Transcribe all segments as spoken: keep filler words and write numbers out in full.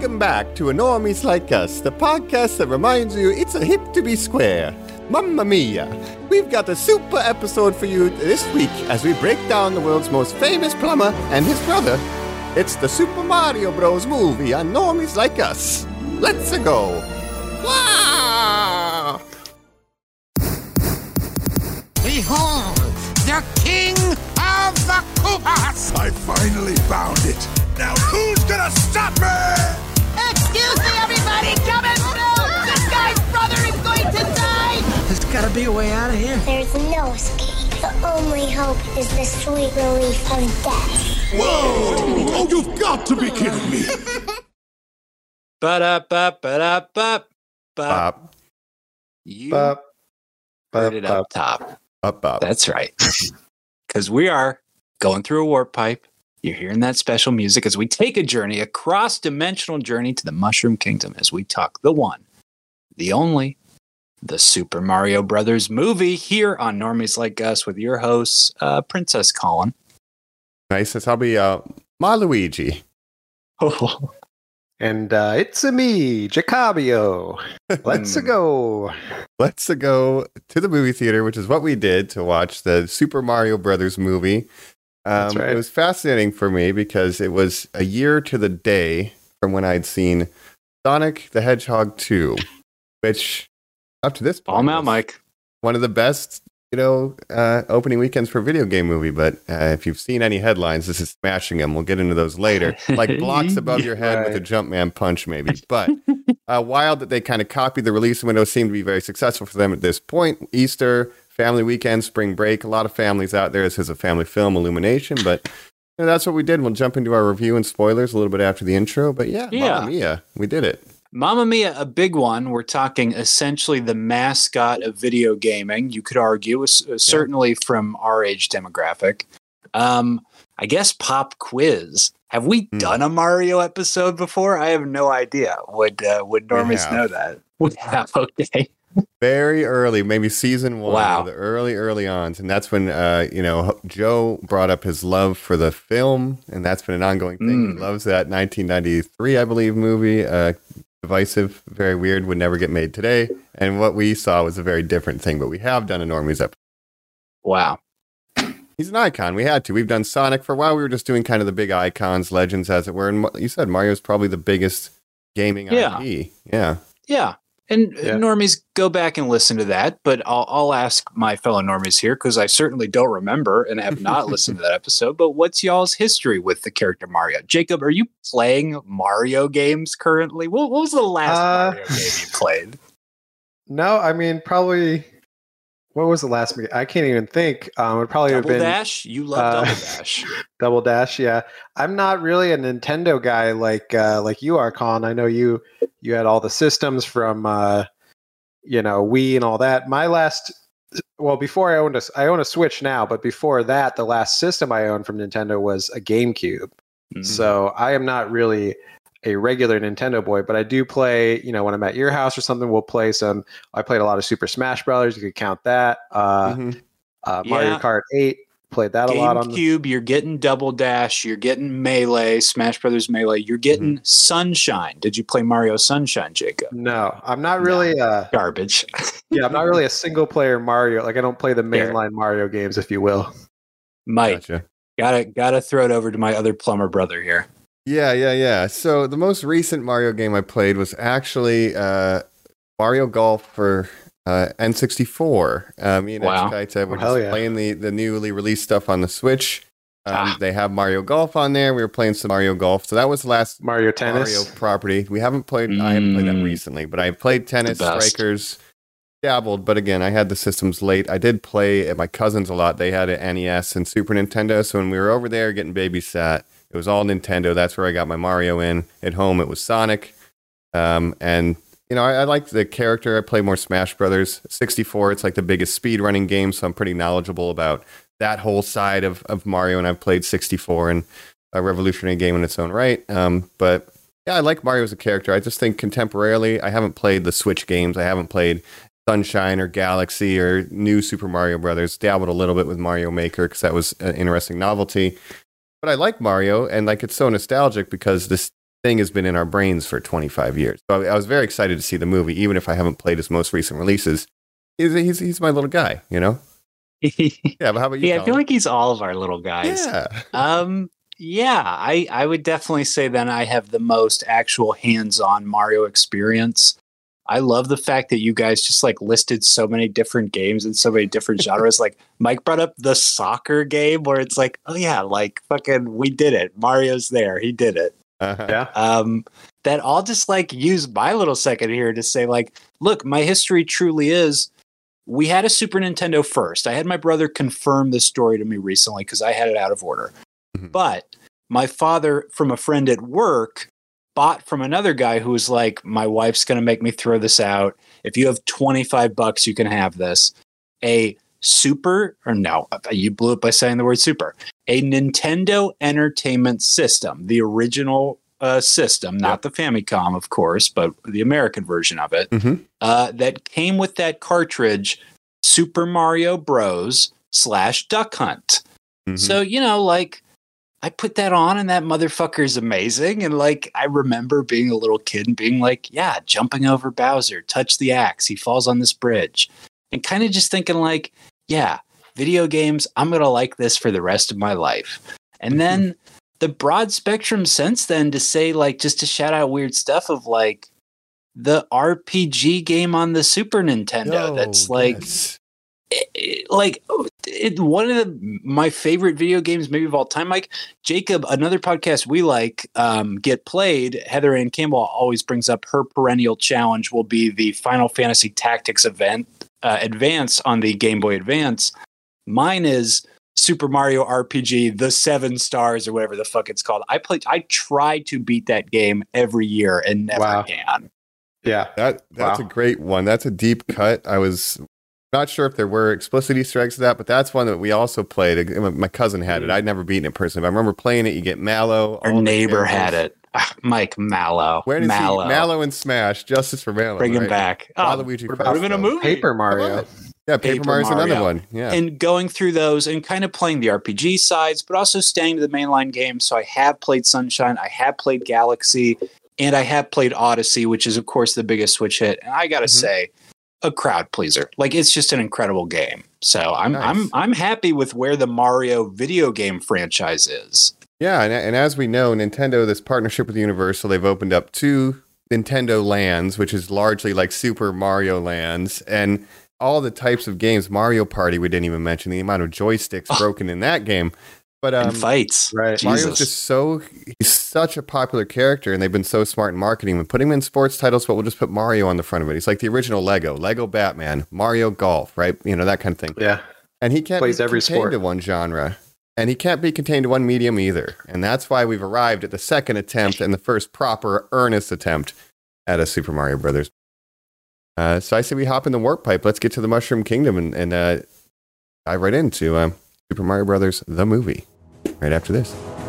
Welcome back to Enormies Like Us, the podcast that reminds you it's a hip to be square. Mamma mia! We've got a super episode for you this week as we break down the world's most famous plumber and his brother. It's the Super Mario Bros. Movie on Normies Like Us. Let's go! Wow! Behold, the king of the Koopas! I finally found it. Now who's gonna stop me? Excuse me, everybody! Coming through! This guy's brother is going to die! There's gotta be a way out of here. There's no escape. The only hope is the sweet relief of death. Whoa! Oh, you've got to be kidding me. Ba-da-ba-ba-da-ba-ba. Bop, You Bop, heard bop, it bop. up top. up, bop. That's right. Because we are going through a warp pipe. You're hearing that special music as we take a journey, a cross-dimensional journey to the Mushroom Kingdom as we talk the one, the only, the Super Mario Brothers movie here on Normies Like Us with your hosts, uh, Princess Colin. Nice. I'll be uh, Maluigi. Oh, And uh, it's a me, Jacobio. Let's go. Let's go to the movie theater, which is what we did to watch the Super Mario Brothers movie. Um, That's right. It was fascinating for me because it was a year to the day from when I'd seen Sonic the Hedgehog two, which up to this point palm out, was Mike. one of the best, you know, uh, opening weekends for a video game movie. But uh, if you've seen any headlines, this is smashing them. We'll get into those later. Like blocks above your head with a Jumpman punch, maybe. But uh, wild that they kind of copied the release window seemed to be very successful for them at this point. Easter, family weekend, spring break, a lot of families out there. This is a family film, Illumination, but you know, that's what we did. We'll jump into our review and spoilers a little bit after the intro. But yeah, Yeah. Mamma Mia, we did it. Mamma Mia, a big one. We're talking essentially the mascot of video gaming. You could argue, uh, certainly from our age demographic. Um, I guess pop quiz. Have we Hmm. done a Mario episode before? I have no idea. Would uh, would We normies have. know that? We have. Okay. Very early, maybe season one, Wow. the early, early on. And that's when, uh, you know, Joe brought up his love for the film, and that's been an ongoing thing. Mm. He loves that nineteen ninety-three, I believe, movie. Uh, divisive, very weird, would never get made today. And what we saw was a very different thing, but we have done a Normies episode. Wow. He's an icon. We had to. We've done Sonic for a while. We were just doing kind of the big icons, legends, as it were. And you said Mario's probably the biggest gaming Yeah. I P. Yeah. Yeah. And uh, Yeah. normies, go back and listen to that. But I'll, I'll ask my fellow normies here because I certainly don't remember and have not listened to that episode. But what's y'all's history with the character Mario? Jacob, are you playing Mario games currently? What, what was the last Uh, Mario game you played? No, I mean, probably. What was the last movie? I can't even think. Um, it probably would Double have been Dash? You love uh, Double Dash. Double Dash. Yeah, I'm not really a Nintendo guy like uh, like you are, Colin. I know you you had all the systems from uh, you know Wii and all that. My last, well, before I owned a I own a Switch now, but before that, the last system I owned from Nintendo was a GameCube. Mhm. So I am not really a regular Nintendo boy, but I do play, you know, when I'm at your house or something, we'll play some, I played a lot of Super Smash Brothers. You could count that. Uh, Mhm. uh, Mario Yeah. Kart eight, played that a lot on the, GameCube, you're getting Double Dash, you're getting Melee, Smash Brothers Melee, you're getting Mm-hmm. Sunshine. Did you play Mario Sunshine, Jacob? no, I'm not really, uh, Garbage. yeah, I'm not really a single player Mario. Like I don't play the Fair. mainline Mario games, if you will. Mike, Gotcha. gotta gotta throw it over to my other plumber brother here. Yeah, yeah, yeah. So the most recent Mario game I played was actually uh, Mario Golf for uh, N sixty-four. Uh, me and Wow. Edge were Oh, hell just yeah. playing the, the newly released stuff on the Switch. Um, Ah. They have Mario Golf on there. We were playing some Mario Golf. So that was the last Mario Tennis. Mario property. We haven't played, I haven't played that Mm. recently, but I played Tennis, The best. Strikers, dabbled. But again, I had the systems late. I did play at my cousins a lot. They had an N E S and Super Nintendo. So when we were over there getting babysat, it was all Nintendo. That's where I got my Mario in. At home, it was Sonic. Um, and, you know, I, I like the character. I play more Smash Brothers. sixty-four, it's like the biggest speedrunning game, so I'm pretty knowledgeable about that whole side of, of Mario. And I've played sixty-four and a revolutionary game in its own right. Um, but, yeah, I like Mario as a character. I just think contemporarily, I haven't played the Switch games. I haven't played Sunshine or Galaxy or new Super Mario Brothers. Dabbled a little bit with Mario Maker because that was an interesting novelty. But I like Mario, and like it's so nostalgic because this thing has been in our brains for twenty-five years. So I, I was very excited to see the movie, even if I haven't played his most recent releases. He's he's, he's my little guy, you know. Yeah, but how about you? Yeah, Colin? I feel like he's all of our little guys. Yeah. Um. Yeah, I I would definitely say then I have the most actual hands-on Mario experience. I love the fact that you guys just like listed so many different games and so many different genres. Like Mike brought up the soccer game where it's like, oh yeah, like fucking we did it. Mario's there. He did it. Uh-huh. Yeah. Um, that I'll just like use my little second here to say like, look, my history truly is we had a Super Nintendo first. I had my brother confirm this story to me recently because I had it out of order. Mm-hmm. But my father, from a friend at work, bought from another guy who was like, my wife's going to make me throw this out. If you have twenty-five bucks, you can have this. A super, or no, you blew it by saying the word super. A Nintendo Entertainment System, the original uh, system, not yep. the Famicom, of course, but the American version of it, mm-hmm. uh, that came with that cartridge, Super Mario Bros. slash Duck Hunt. Mm-hmm. So, you know, like, I put that on and that motherfucker is amazing. And like, I remember being a little kid and being like, yeah, jumping over Bowser, touch the axe. He falls on this bridge and kind of just thinking like, yeah, video games, I'm going to like this for the rest of my life. And then the broad spectrum since then to say like, just to shout out weird stuff of like the R P G game on the Super Nintendo. Oh, that's like, yes. it, it, like it, one of the, my favorite video games maybe of all time. Like Jacob, another podcast we like, um, Get Played, Heather Ann Campbell always brings up her perennial challenge will be the Final Fantasy Tactics event uh, Advance on the Game Boy Advance. Mine is Super Mario R P G, the Seven Stars or whatever the fuck it's called. I played, I try to beat that game every year and never wow. can. Yeah, that that's wow. a great one. That's a deep cut. I was not sure if there were explicit Easter eggs to that, but that's one that we also played. My cousin had it. I'd never beaten it personally. But I remember playing it. You get Mallow. Our neighbor had it. Ah, Mike Mallow. Where does Mallow. he? Mallow and Smash. Justice for Mallow. Bring right? him back. Oh, Waluigi. what about a movie? Paper Mario. Yeah, Paper, Paper Mario's Mario. Another one. Yeah. And going through those and kind of playing the R P G sides, but also staying to the mainline games. So I have played Sunshine. I have played Galaxy. And I have played Odyssey, which is, of course, the biggest Switch hit. And I got to mm-hmm. say, a crowd pleaser. Like, it's just an incredible game. So I'm nice. I'm I'm happy with where the Mario video game franchise is. Yeah, and, and as we know, Nintendo, this partnership with Universal, they've opened up two Nintendo Lands, which is largely like Super Mario Lands, and all the types of games. Mario Party, we didn't even mention the amount of joysticks oh. broken in that game. But um, and fights, right? Mario's Jesus. just so he's such a popular character, and they've been so smart in marketing and putting him in sports titles. But we'll just put Mario on the front of it. He's like the original Lego, Lego Batman, Mario Golf, right? You know, that kind of thing. Yeah, and he can't plays be every contained sport to one genre, and he can't be contained to one medium either. And that's why we've arrived at the second attempt and the first proper, earnest attempt at a Super Mario Brothers. Uh, so I say we hop in the warp pipe. Let's get to the Mushroom Kingdom and, and uh, dive right into uh, Super Mario Brothers the movie. Right after this.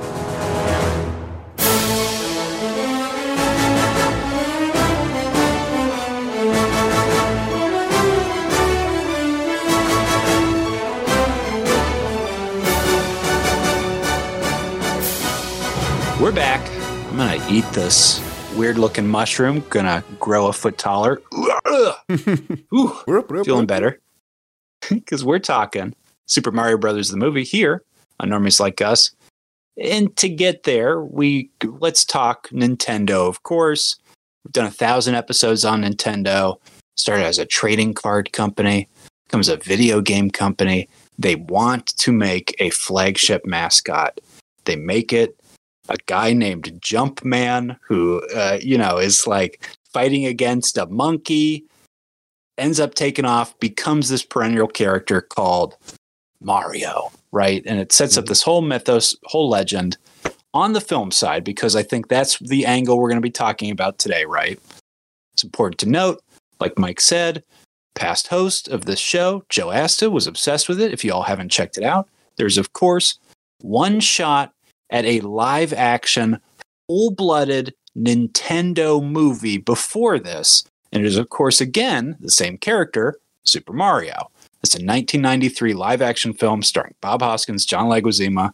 We're back. I'm going to eat this weird looking mushroom. Gonna grow a foot taller. Ooh, feeling better. Because we're talking Super Mario Brothers the movie here on Normies Like Us. And to get there, we let's talk Nintendo, of course. We've done a thousand episodes on Nintendo. Started as a trading card company, becomes a video game company. They want to make a flagship mascot. They make it. A guy named Jumpman, who, uh, you know, is like fighting against a monkey, ends up taking off, becomes this perennial character called Mario, right? And it sets up this whole mythos, whole legend on the film side, because I think that's the angle we're going to be talking about today, right? It's important to note, like Mike said, past host of this show, Joe Asta, was obsessed with it. If you all haven't checked it out, there's, of course, one shot at a live action, full-blooded Nintendo movie before this. And it is, of course, again, the same character, Super Mario. It's a nineteen ninety-three live action film starring Bob Hoskins, John Leguizamo,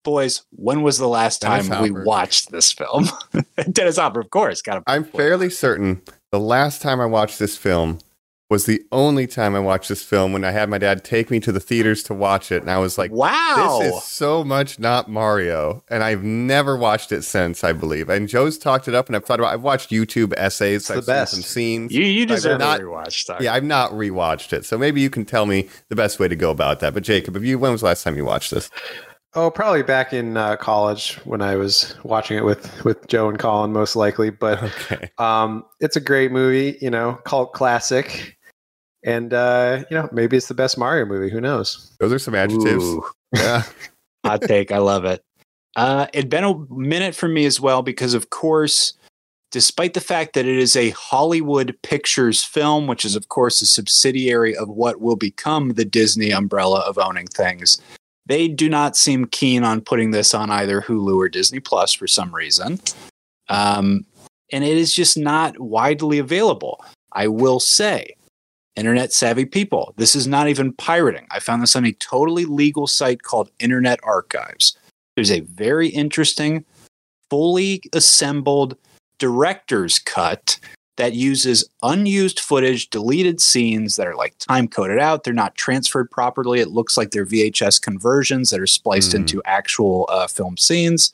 boys, when was the last Dennis time we Hopper. watched this film? Dennis Hopper, of course. Got I'm fairly certain the last time I watched this film was the only time I watched this film when I had my dad take me to the theaters to watch it. And I was like, wow. this is so much not Mario. And I've never watched it since, I believe. And Joe's talked it up, and I've thought about I've watched YouTube essays. It's I've the best. seen some scenes. You, you deserve not- a rewatch. Sorry. Yeah, I've not rewatched it. So maybe you can tell me the best way to go about that. But Jacob, if you, when was the last time you watched this? Oh, probably back in uh, college when I was watching it with, with Joe and Colin, most likely. But Okay. um, it's a great movie, you know, cult classic. And, uh, you know, maybe it's the best Mario movie. Who knows? Those are some adjectives. Ooh. Yeah. Hot take. I love it. Uh, it'd been a minute for me as well because, of course, despite the fact that it is a Hollywood Pictures film, which is, of course, a subsidiary of what will become the Disney umbrella of owning things, they do not seem keen on putting this on either Hulu or Disney Plus for some reason. Um, and it is just not widely available. I will say, internet savvy people, this is not even pirating. I found this on a totally legal site called Internet Archives. There's a very interesting, fully assembled director's cut that uses unused footage, deleted scenes that are like time coded out. They're not transferred properly. It looks like they're V H S conversions that are spliced Mm. into actual uh, film scenes.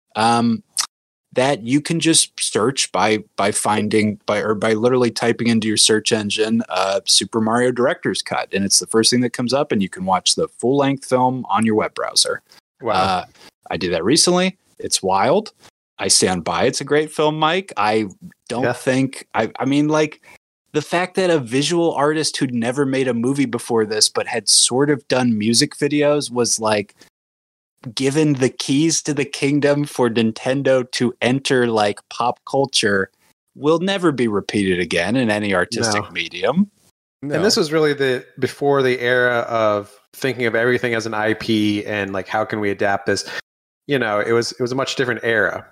Um, that you can just search by by finding by or by literally typing into your search engine uh, Super Mario Director's Cut, and it's the first thing that comes up, and you can watch the full length film on your web browser. Wow. Uh, I did that recently. It's wild. I stand by. It's a great film, Mike. I don't Yeah. think. I. I mean, like the fact that a visual artist who'd never made a movie before this, but had sort of done music videos, was like given the keys to the kingdom for Nintendo to enter like pop culture will never be repeated again in any artistic No. medium. No. And this was really the before the era of thinking of everything as an I P and like how can we adapt this. You know, it was it was a much different era.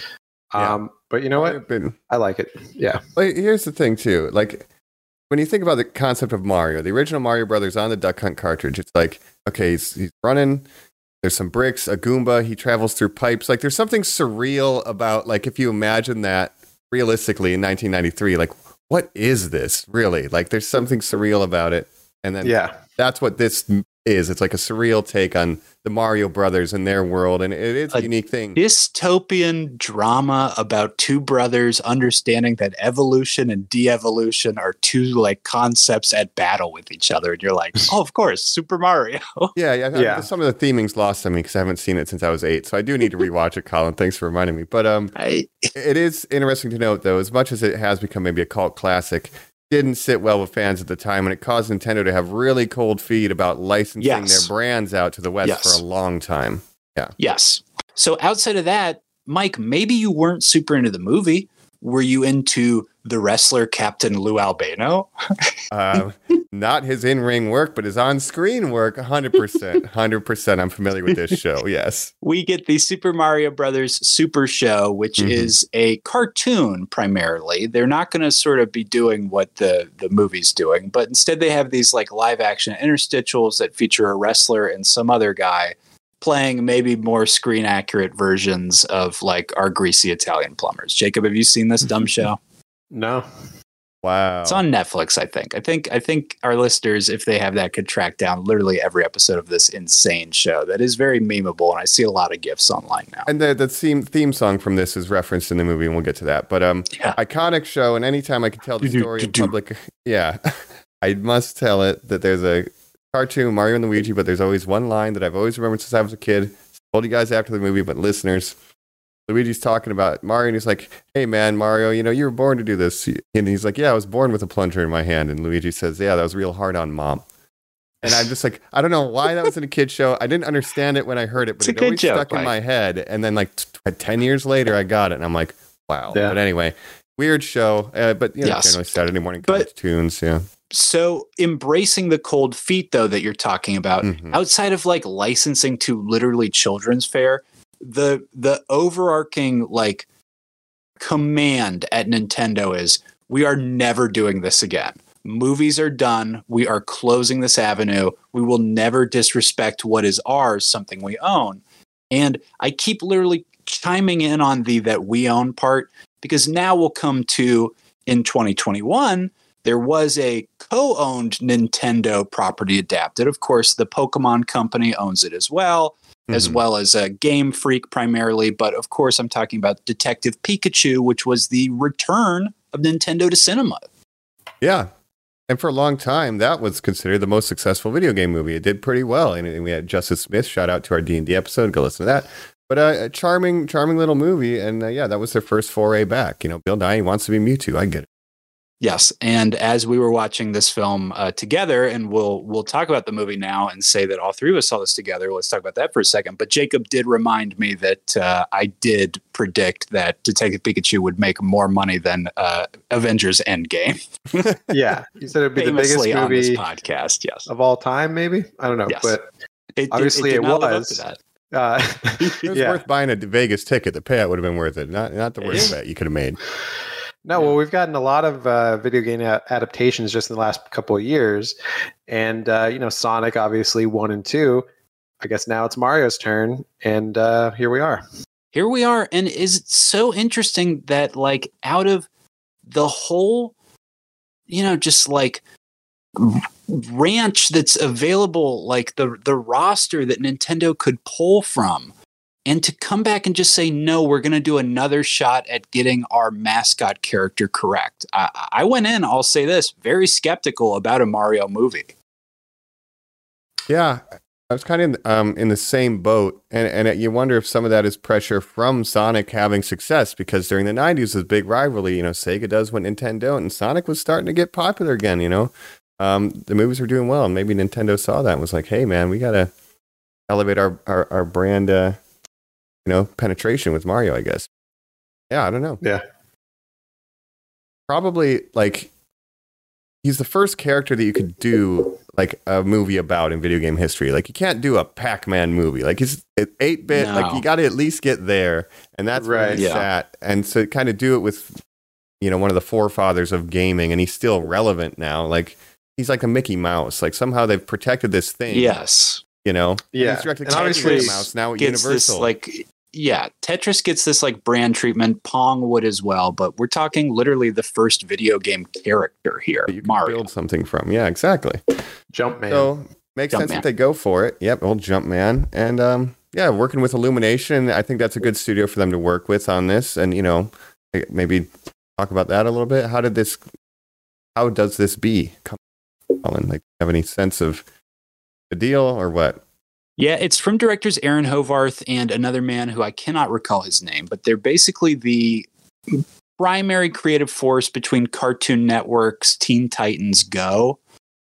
Yeah. Um, but you know what? I've been- I like it. Yeah. Like, here's the thing too. Like when you think about the concept of Mario, the original Mario Brothers on the Duck Hunt cartridge, it's like, okay, he's, he's running. There's some bricks, a Goomba. He travels through pipes. Like there's something surreal about like if you imagine that realistically in nineteen ninety-three, like what is this really? Like there's something surreal about it. And then Yeah. that's what this is. It's like a surreal take on the Mario Brothers and their world, and it is a, A unique thing. Dystopian drama about two brothers understanding that evolution and de-evolution are two like concepts at battle with each other, and you're like, oh, of course, Super Mario. Yeah, yeah, I- Yeah. Some of the theming's lost on me because I haven't seen it since I was eight, so I do need to rewatch it, Colin. Thanks for reminding me. But um, I, it is interesting to note, though, as much as it has become maybe a cult classic, didn't sit well with fans at the time, and it caused Nintendo to have really cold feet about licensing Yes. their brands out to the West Yes. for a long time. yes. So outside of that, Mike, maybe you weren't super into the movie. Were you into the wrestler Captain Lou Albano? Uh, not his in-ring work, but his on-screen work, one hundred percent. one hundred percent. I'm familiar with this show, yes. We get the Super Mario Brothers Super Show, which Mhm. is a cartoon primarily. They're not going to sort of be doing what the, the movie's doing, but instead they have these like live action interstitials that feature a wrestler and some other guy playing maybe more screen accurate versions of like our greasy Italian plumbers. Jacob, have you seen this dumb show? No. Wow. It's on Netflix, I think. I think I think our listeners, if they have that, could track down literally every episode of this insane show that is very memeable, and I see a lot of GIFs online now. And the, the theme, theme song from this is referenced in the movie, and we'll get to that. But um, Yeah. iconic show, and anytime I can tell the Do-do, story in do-do. public, yeah, I must tell it that there's a cartoon, Mario and Luigi, but there's always one line that I've always remembered since I was a kid. Told you guys after the movie, but listeners, Luigi's talking about Mario, and he's like, hey, man, Mario, you know, you were born to do this. And he's like, yeah, I was born with a plunger in my hand. And Luigi says, yeah, that was real hard on Mom. And I'm just like, I don't know why that was in a kid's show. I didn't understand it when I heard it, but It's a it good always joke, stuck in Mike. my head. And then, like, t- ten years later, I got it. And I'm like, wow. Yeah. But anyway, weird show. Uh, but, you know, Yes. generally Saturday morning But- cartoons. Yeah. So embracing the cold feet, though, that you're talking about, Mhm. outside of like licensing to literally children's fare, the the overarching like command at Nintendo is we are never doing this again. Movies are done. We are closing this avenue. We will never disrespect what is ours, something we own. And I keep literally chiming in on the that we own part, because now we'll come to in twenty twenty-one, there was a co-owned Nintendo property adapted. Of course, the Pokemon Company owns it as well, mm-hmm. as well as a Game Freak primarily. But of course, I'm talking about Detective Pikachu, which was the return of Nintendo to cinema. Yeah. And for a long time, that was considered the most successful video game movie. It did pretty well. And we had Justice Smith. Shout out to our D and D episode. Go listen to that. But uh, a charming, charming little movie. And uh, yeah, that was their first foray back. You know, Bill Nye wants to be Mewtwo. I get it. Yes, and as we were watching this film uh, together, and we'll we'll talk about the movie now and say that all three of us saw this together. Let's talk about that for a second. But Jacob did remind me that uh, I did predict that Detective Pikachu would make more money than uh, Avengers Endgame. Yeah, you said it'd be Famously the biggest movie on this podcast. Yes, of all time, maybe. I don't know, yes. but it, obviously it, it, it, did not live up was. to that. Uh, It was yeah. worth buying a Vegas ticket. The payout would have been worth it. Not not the worst bet you could have made. No, well, we've gotten a lot of uh, video game a- adaptations just in the last couple of years, and uh, you know, Sonic obviously one and two. I guess now it's Mario's turn, and uh, here we are. Here we are, and is it so interesting that like out of the whole, you know, just like ranch that's available, like the the roster that Nintendo could pull from. And to come back and just say, no, we're going to do another shot at getting our mascot character correct. I, I went in, I'll say this, very skeptical about a Mario movie. Yeah, I was kind of in, um, in the same boat. And, and you wonder if some of that is pressure from Sonic having success. Because during the nineties, was a big rivalry. You know, Sega does what Nintendo don't. And Sonic was starting to get popular again, you know. Um, the movies were doing well. And maybe Nintendo saw that and was like, hey, man, we got to elevate our, our, our brand... Uh, you know, penetration with Mario, I guess. Yeah, I don't know. Yeah. Probably, like, he's the first character that you could do, like, a movie about in video game history. Like, you can't do a Pac-Man movie. Like, he's eight-bit. No. Like, you got to at least get there. And that's where Right. he's Yeah. at. And so kind of do it with, you know, one of the forefathers of gaming. And he's still relevant now. Like, he's like a Mickey Mouse. Like, somehow they've protected this thing. Yes. You know? Yeah. He's directed And to obviously Mickey Mouse now at Gets Universal. this, like, yeah, Tetris gets this like brand treatment. Pong would as well, but we're talking literally the first video game character here, that you can Mario. build something from. Yeah, exactly. Jumpman. So makes Jumpman. sense that they go for it. Yep, old Jumpman. And um, yeah, working with Illumination, I think that's a good studio for them to work with on this. And you know, maybe talk about that a little bit. How did this? How does this be? Come on, like, have any sense of the deal or what? Yeah, it's from directors Aaron Hovarth and another man who I cannot recall his name, but they're basically the primary creative force between Cartoon Network's Teen Titans Go.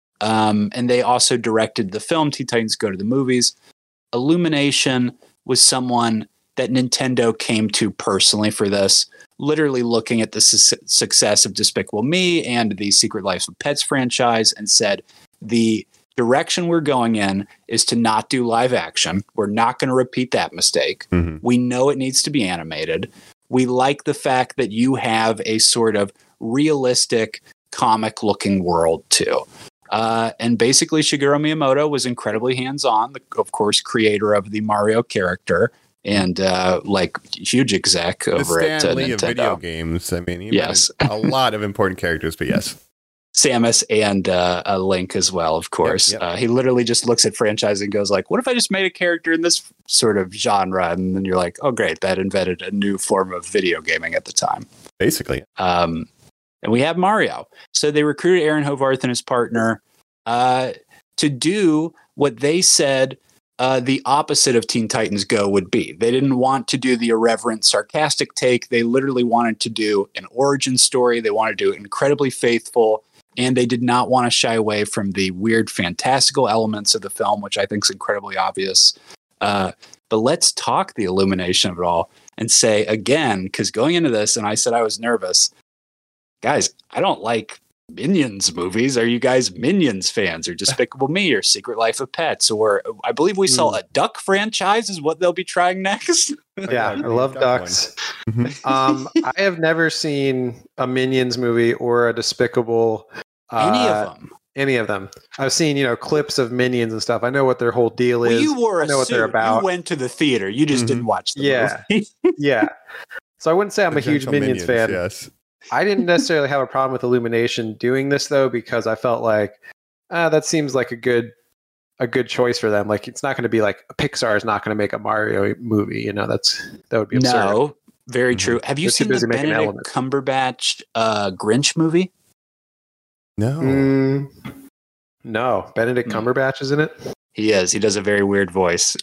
Um, and they also directed the film Teen Titans Go to the movies. Illumination was someone that Nintendo came to personally for this, literally looking at the su- success of Despicable Me and the Secret Life of Pets franchise and said, the direction we're going in is to not do live action. We're not going to repeat that mistake. Mm-hmm. We know it needs to be animated. We like the fact that you have a sort of realistic comic looking world too. Uh, and basically Shigeru Miyamoto was incredibly hands-on, the, of course, creator of the Mario character and uh, like huge exec The over Stan at uh, Lee Nintendo. of video games. I mean, he Yes. yes. a lot of important characters, but yes. Samus and uh, a Link as well, of course. Yep, yep. Uh, he literally just looks at franchise and goes like, what if I just made a character in this sort of genre? And then you're like, oh, great. That invented a new form of video gaming at the time. Basically. Um, and we have Mario. So they recruited Aaron Hovarth and his partner uh, to do what they said uh, the opposite of Teen Titans Go would be. They didn't want to do the irreverent, sarcastic take. They literally wanted to do an origin story. They wanted to do incredibly faithful. And they did not want to shy away from the weird, fantastical elements of the film, which I think is incredibly obvious. Uh, but let's talk the illumination of it all and say again, because going into this, and I said I was nervous, guys, I don't like Minions movies. Are you guys Minions fans or Despicable Me or Secret Life of Pets? Or I believe we saw a Duck franchise is what they'll be trying next. Yeah, I love Duck one. ducks. um, I have never seen a Minions movie or a Despicable. Uh, Any of them. any of them. I've seen, you know, clips of Minions and stuff. I know what their whole deal Well, is. you wore a I know what suit. they're about. You went to the theater. You just Mhm. didn't watch the Yeah. movie. Yeah. So I wouldn't say I'm The a huge gentle Minions, fan. Yes. I didn't necessarily have a problem with Illumination doing this though, because I felt like ah, that seems like a good a good choice for them. Like it's not going to be like Pixar is not going to make a Mario movie. You know, that's that would be absurd. No, very Mhm. true. Have you They're too seen the busy making Benedict Elements. Cumberbatch uh, Grinch movie? No. Mm, no, Benedict Mm. Cumberbatch is in it. He is. He does a very weird voice.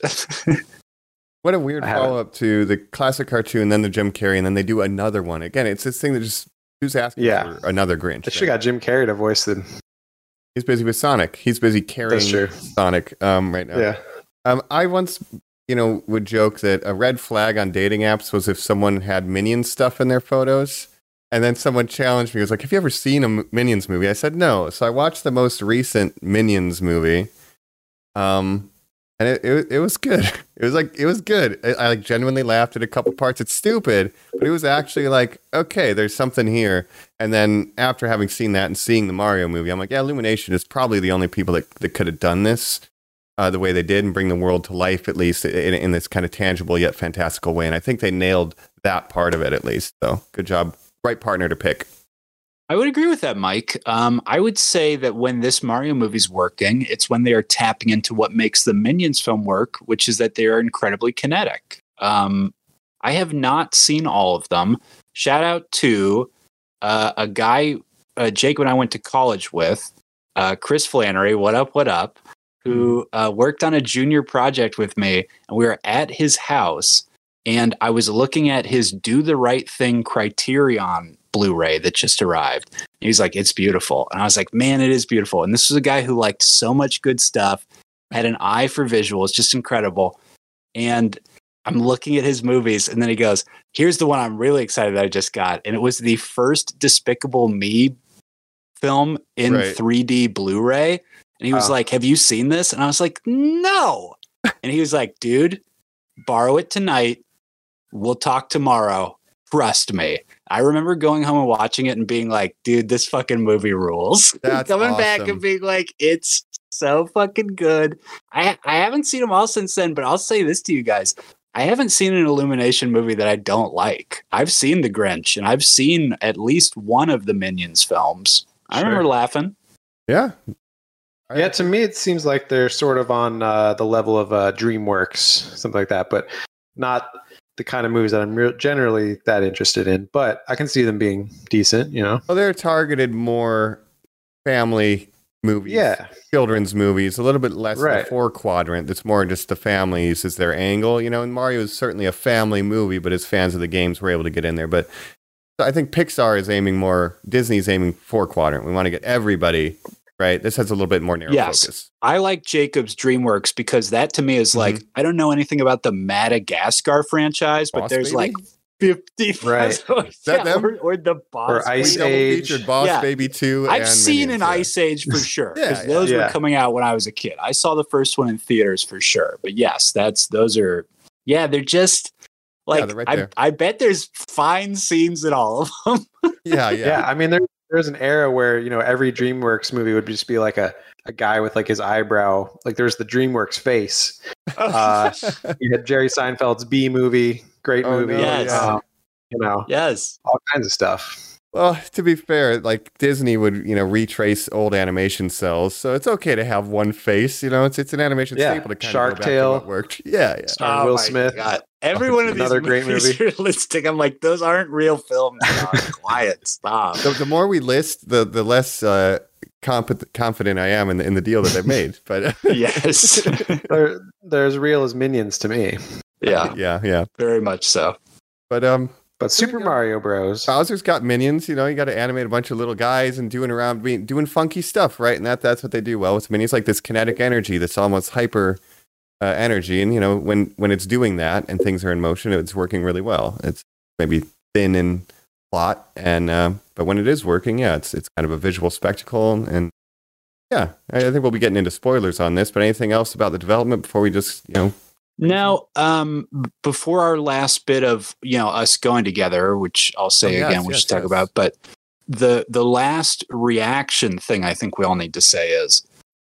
What a weird I haven't. follow up to the classic cartoon, then the Jim Carrey, and then they do another one. Again, it's this thing that just who's asking Yeah. for another Grinch. They should have got Jim Carrey to voice them. He's busy with Sonic. He's busy carrying That's true. Sonic um, right now. Yeah. Um, I once, you know, would joke that a red flag on dating apps was if someone had Minions stuff in their photos. And then someone challenged me. He was like, have you ever seen a M- Minions movie? I said, no. So I watched the most recent Minions movie. Um, and it, it, it was good. It was like, it was good. I, I like genuinely laughed at a couple parts. It's stupid, but it was actually like, okay, there's something here. And then after having seen that and seeing the Mario movie, I'm like, yeah, Illumination is probably the only people that, that could have done this uh, the way they did and bring the world to life, at least in, in this kind of tangible yet fantastical way. And I think they nailed that part of it, at least. So good job. Right partner to pick. I would agree with that, Mike. Um, I would say that when this Mario movie's working, it's when they are tapping into what makes the Minions film work, which is that they are incredibly kinetic. Um, I have not seen all of them. Shout out to uh, a guy uh, Jacob and I went to college with, uh, Chris Flannery, what up, what up, who uh, worked on a junior project with me, and we were at his house, and I was looking at his Do the Right Thing Criterion Blu-ray that just arrived. And he's like, it's beautiful. And I was like, man, it is beautiful. And this was a guy who liked so much good stuff, had an eye for visuals, just incredible. And I'm looking at his movies, and then he goes, here's the one I'm really excited that I just got. And it was the first Despicable Me film in Right. three D Blu-ray. And he was Wow. like, have you seen this? And I was like, no. And he was like, dude, borrow it tonight. We'll talk tomorrow. Trust me. I remember going home and watching it and being like, dude, this fucking movie rules. That's Coming back awesome. and being like, it's so fucking good. I I haven't seen them all since then, but I'll say this to you guys. I haven't seen an Illumination movie that I don't like. I've seen The Grinch, and I've seen at least one of the Minions films. I Sure. remember laughing. Yeah. Yeah, to me, it seems like they're sort of on uh, the level of uh, DreamWorks, something like that, but not the kind of movies that I'm re- generally that interested in. But I can see them being decent, you know? Well, they're targeted more family movies. Yeah. Children's movies, a little bit less Right. the four quadrant. It's more just the families is their angle, you know. And Mario is certainly a family movie, but as fans of the games, we're able to get in there. But I think Pixar is aiming more. Disney's aiming four quadrant. We want to get everybody right. This has a little bit more narrow Yes. focus. I like Jacob's DreamWorks because that to me is like, Mm-hmm. I don't know anything about the Madagascar franchise, but Boss there's Baby? like fifty. Right. Is that them? Or, or the Boss Or Ice Baby. Double Age. featured Boss Yeah. Baby two. I've and seen Minions, an yeah. Ice Age for sure Yeah, because yeah. those Yeah. were coming out when I was a kid. I saw the first one in theaters for sure. But yes, that's those are yeah, they're just like they're right I, there. I bet there's fine scenes in all of them. Yeah, Yeah. yeah. I mean, there, there's an era where, you know, every DreamWorks movie would just be like a, a guy with like his eyebrow. Like there's the DreamWorks face. Uh, you had Jerry Seinfeld's B movie, great Oh, movie. no, Yes. yeah. Um, you know, Yes. all kinds of stuff. Well, to be fair, like Disney would, you know, retrace old animation cells, so it's okay to have one face. You know, it's it's an animation Yeah. staple to kind Shark of go back to Tale. what worked. Yeah, yeah. Starring Will my Smith. God. Every one of these Another great movies movie. you're listing, I'm like, those aren't real films. John. Quiet. Stop. The, the more we list, the the less uh, comp- confident I am in the in the deal that they've made. But Yes. They're, they're as real as Minions to me. Yeah, yeah, yeah. very much so. But um, But Super Mario Bros. Bowser's got minions. You know, you got to animate a bunch of little guys and doing around being doing funky stuff, right? And that that's what they do well with minions, like this kinetic energy, this almost hyper uh, energy. And you know, when when it's doing that and things are in motion, it's working really well. It's maybe thin in plot, and uh, but when it is working, yeah, it's it's kind of a visual spectacle. And yeah, I, I think we'll be getting into spoilers on this. But anything else about the development before we just you know? Now, um, b- before our last bit of you know us going together, which I'll say Oh, yes, again, we yes, should talk yes. about, but the the last reaction thing I think we all need to say is,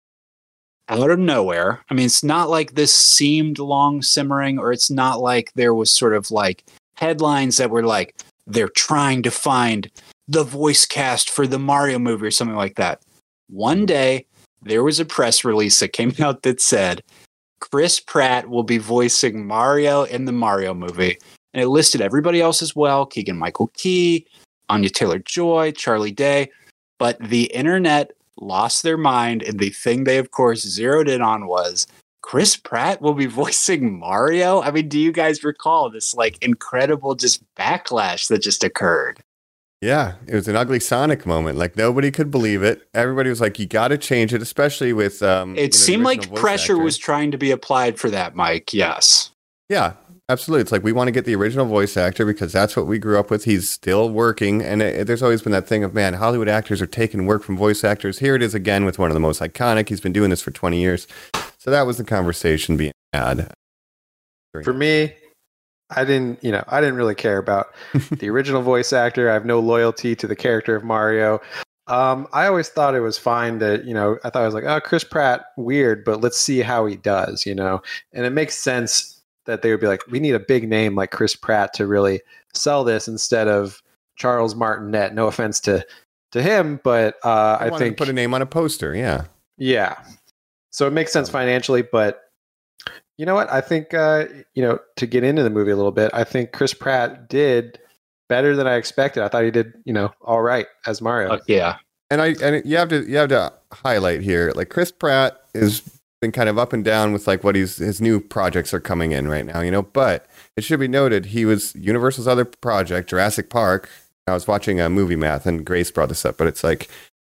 out of nowhere, I mean, it's not like this seemed long simmering, or it's not like there was sort of like headlines that were like, they're trying to find the voice cast for the Mario movie or something like that. One day, there was a press release that came out that said, Chris Pratt will be voicing Mario in the Mario movie. And it listed everybody else as well, Keegan-Michael Key, Anya Taylor-Joy, Charlie Day. But the internet lost their mind, and the thing they, of course, zeroed in on was Chris Pratt will be voicing Mario. I mean, do you guys recall this like incredible just backlash that just occurred? Yeah, it was an ugly Sonic moment. Like, nobody could believe it. Everybody was like, you got to change it, especially with... Um, it you know, seemed the like original voice pressure actor. was trying to be applied for that, Mike. Yes. Yeah, absolutely. It's like, we want to get the original voice actor because that's what we grew up with. He's still working. And it, there's always been that thing of, man, Hollywood actors are taking work from voice actors. Here it is again with one of the most iconic. He's been doing this for twenty years. So that was the conversation being had. For me, I didn't, you know, I didn't really care about the original voice actor. I have no loyalty to the character of Mario. Um, I always thought it was fine that, you know, I thought I was like, oh, Chris Pratt, weird, but let's see how he does, you know? And it makes sense that they would be like, we need a big name like Chris Pratt to really sell this instead of Charles Martinet. No offense to, to him, but uh, I, I think... to put a name on a poster, yeah. Yeah. So it makes sense financially, but you know what? I think, uh, you know, to get into the movie a little bit, I think Chris Pratt did better than I expected. I thought he did, you know, all right as Mario. Uh, yeah. And I and you have to you have to highlight here, like Chris Pratt has been kind of up and down with like what he's his new projects are coming in right now, you know. But it should be noted he was Universal's other project, Jurassic Park. I was watching a Movie Math, and Grace brought this up, but it's like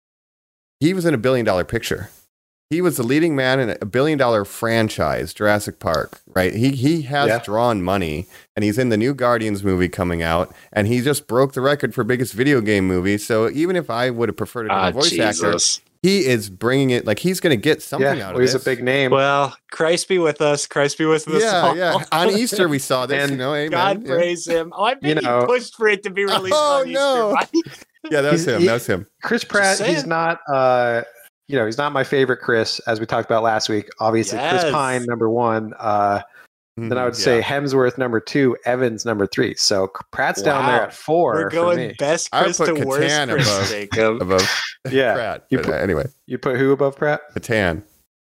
he was in a billion dollar picture. He was the leading man in a billion dollar franchise, Jurassic Park, right? He he has Yeah. drawn money, and he's in the new Guardians movie coming out, and he just broke the record for biggest video game movie. So even if I would have preferred a Ah, voice actor, Jesus. he is bringing it, like he's going to get something Yeah, out well, of he's this. a big name. Well, Christ be with us. Christ be with us. Yeah, all. yeah. On Easter we saw this, And you know, amen. God yeah. praise him. Oh, I bet You know- he pushed for it to be released Oh, on no. Easter. Mike. Yeah, that was He's- him. he- That was him. Chris Pratt, saying. he's not, uh, you know, he's not my favorite Chris, as we talked about last week. Obviously, Yes. Chris Pine, number one. Uh, then I would Mhm, say yeah. Hemsworth, number two. Evans, number three. So Pratt's down there Wow. at four We're for going me. best I would Chris put to worst Catan Chris, above- Jacob. above Yeah. Pratt. You But, put- uh, anyway, You put who above Pratt? Catan.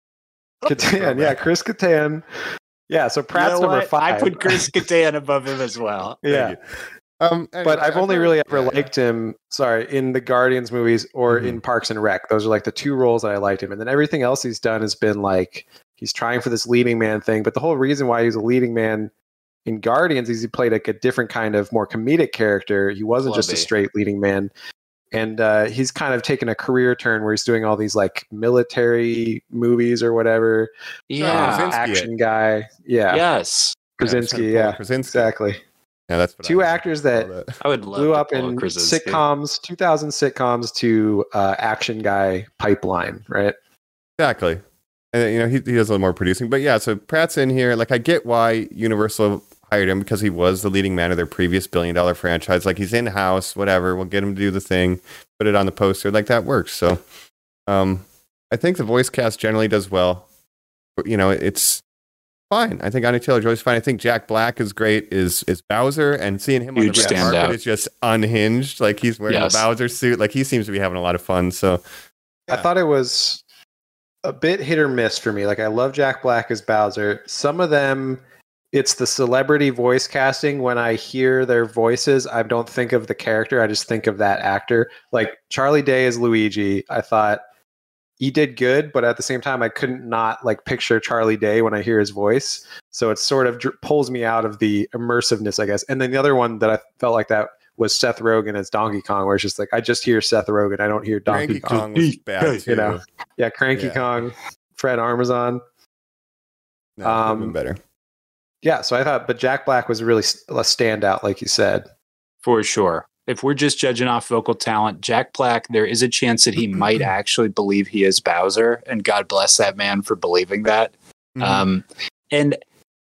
Catan. Yeah, Chris Catan. Yeah, so You Pratt's know number what? five. I put Chris Catan above him as well. Yeah. Thank you. Um, anyway, But I've I only thought- really ever yeah, yeah. liked him, sorry, in the Guardians movies or Mhm. in Parks and Rec. Those are like the two roles that I liked him. And then everything else he's done has been like, he's trying for this leading man thing. But the whole reason why he was a leading man in Guardians is he played like a different kind of more comedic character. He wasn't just a Clubby. straight leading man. And uh, he's kind of taken a career turn where he's doing all these like military movies or whatever. Yeah. Uh, Krasinski. action guy. Yeah. Yes. Krasinski. Yeah. Krasinski. Exactly. Yeah, that's what Two I actors call that that. I would love blew to up pull in Krasinski. sitcoms, two thousand sitcoms to uh, action guy pipeline, right? Exactly. And you know, he, he does a little more producing. But yeah, so Pratt's in here. Like, I get why Universal hired him because he was the leading man of their previous billion dollar franchise. Like, he's in house, whatever. We'll get him to do the thing, put it on the poster. Like, that works. So um I think the voice cast generally does well. But, you know, it's fine. I think Anya Taylor-Joy's fine. I think Jack Black is great, is is Bowser, and seeing him Huge on the red standout. carpet is just unhinged. Like, he's wearing Yes. a Bowser suit. Like, he seems to be having a lot of fun. So I thought it was a bit hit or miss for me. Like, I love Jack Black as Bowser. Some of them, it's the celebrity voice casting. When I hear their voices, I don't think of the character. I just think of that actor. Like Charlie Day as Luigi, I thought he did good, but at the same time, I couldn't not like picture Charlie Day when I hear his voice. So it sort of dr- pulls me out of the immersiveness, I guess. And then the other one that I felt like that was Seth Rogen as Donkey Kong, where it's just like, I just hear Seth Rogen. I don't hear Donkey Cranky Kong. Kong was bad too. You know. Yeah, Cranky Yeah. Kong, Fred Armisen. No, Um, um, better. Yeah, so I thought, but Jack Black was really s- a standout, like you said. For sure. If we're just judging off vocal talent, Jack Black, there is a chance that he might actually believe he is Bowser, and God bless that man for believing that. Mhm. Um, and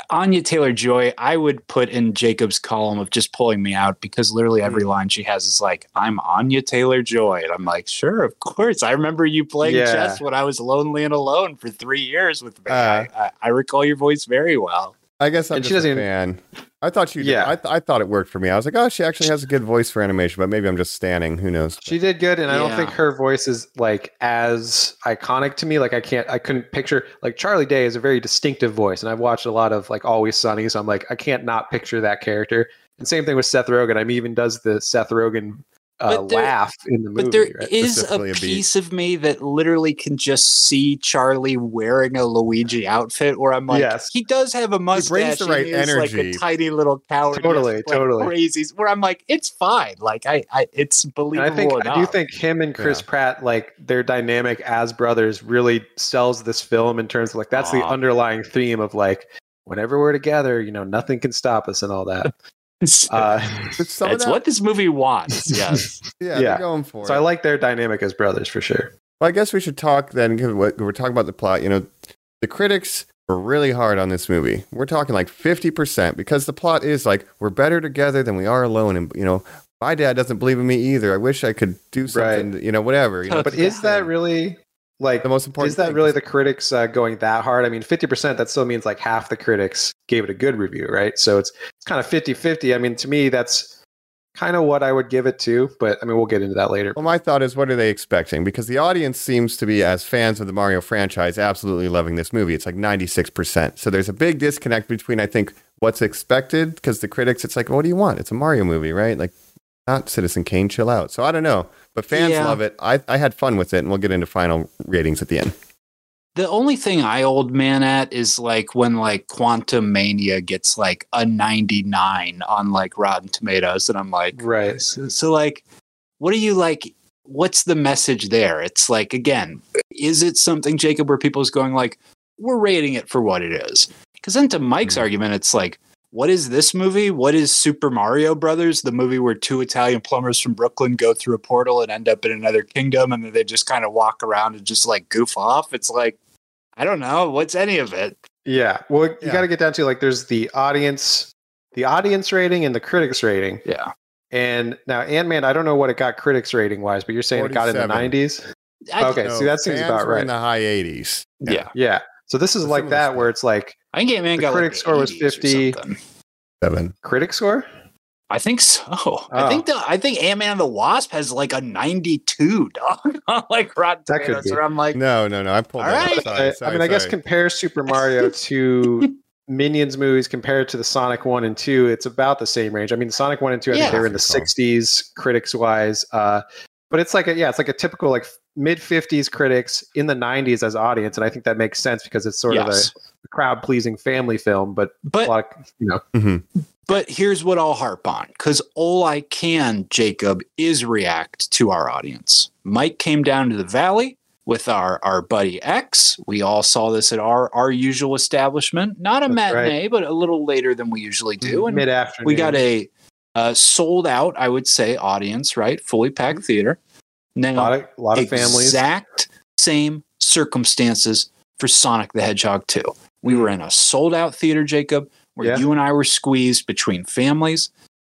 Anya Taylor-Joy, I would put in Jacob's column of just pulling me out because literally every line she has is like, I'm Anya Taylor-Joy. And I'm like, sure, of course. I remember you playing Yeah. chess when I was lonely and alone for three years with me. Uh, I, I, I recall your voice very well. I guess I'm And she just a doesn't fan. I thought she did. Yeah. I, th- I thought it worked for me. I was like, oh, she actually has a good voice for animation, but maybe I'm just standing. Who knows? She did good, and I don't Yeah. think her voice is like as iconic to me. Like I can't, I couldn't picture like Charlie Day is a very distinctive voice, and I've watched a lot of like Always Sunny, so I'm like I can't not picture that character. And same thing with Seth Rogen. I mean, even does the Seth Rogen uh, But there- laugh in the movie. But there right? is Specifically a a beat. piece of me that literally can just see Charlie wearing a Luigi outfit where I'm like, Yes. he does have a mustache. the right and he is like energy. a tiny little coward. Totally, just, like, totally. Crazy. Where I'm like, it's fine. Like, I, I it's And believable I think enough. I do think him and Chris Yeah. Pratt, like their dynamic as brothers, really sells this film in terms of like that's the Aw. underlying theme of like whenever we're together, you know, nothing can stop us and all that. Uh, But some of That's that- what this movie wants. Yes. Yeah, Yeah. they're going for so it. I like their dynamic as brothers for sure. Well, I guess we should talk then. 'Cause what- we're talking about the plot. You know, the critics were really hard on this movie. We're talking like fifty percent because the plot is like we're better together than we are alone. And you know, my dad doesn't believe in me either. I wish I could do something. You know, whatever. You know, But is that really like the most important? is that thing. really the critics uh, going that hard? I mean, fifty percent, that still means like half the critics gave it a good review, right? So it's it's kind of fifty-fifty. I mean, to me, that's kind of what I would give it to, but I mean, we'll get into that later. Well, my thought is, what are they expecting? Because the audience seems to be, as fans of the Mario franchise, absolutely loving this movie. It's like ninety-six percent. So there's a big disconnect between, I think, what's expected, because the critics, it's like, what do you want? It's a Mario movie, right? Like, not Citizen Kane, chill out. So I don't know. But fans Yeah. love it. I, I had fun with it, and we'll get into final ratings at the end. The only thing I old man at is like when like Quantum Mania gets like a ninety-nine on like Rotten Tomatoes, and I'm like, Right. So, so like, what are you like? What's the message there? It's like, again, is it something, Jacob, where people's going like, we're rating it for what it is? Because then to Mike's Mhm. argument, it's like, what is this movie? What is Super Mario Brothers? The movie where two Italian plumbers from Brooklyn go through a portal and end up in another kingdom, and then they just kind of walk around and just like goof off. It's like, I don't know. What's any of it? Yeah. Well, you Yeah. got to get down to like there's the audience, the audience rating and the critics rating. Yeah. And now Ant-Man, I don't know what it got critics rating wise, but you're saying it got in the forty-seven. nineties. I, Okay. So see, that seems fans about were right. in the high eighties. Yeah. Yeah. So this is So like similar that stuff. where it's like I think Ant-Man The got critic like score was eighties or fifty. something. Seven. critic score. I think so. I Oh. think the I think Ant-Man and the Wasp has like a ninety-two, dog. On like Rotten That could Tomatoes, be. where I'm like, No, no, no. I pulled All that right. up. Sorry, I, sorry, I mean, I guess sorry. compare Super Mario to Minions movies compared to the Sonic one and two. It's about the same range. I mean, Sonic one and two, I Yeah. think they were in the That's a good call. sixties critics wise. Uh, but it's like a, yeah, it's like a typical like mid fifties critics in the nineties as audience, and I think that makes sense because it's sort yes. of a crowd pleasing family film. But a But lot of, you know, Mhm. But here's what I'll harp on, because all I can, Jacob, is react to our audience. Mike came down to the valley with our, our buddy X. We all saw this at our, our usual establishment. Not a That's matinee, but a little later than we usually do. And mid afternoon. we got a uh, sold out, I would say, audience, right? Fully packed theater. a lot Now, of, a lot of families. exact same circumstances for Sonic the Hedgehog two. We were in a sold out theater, Jacob, where Yeah. you and I were squeezed between families.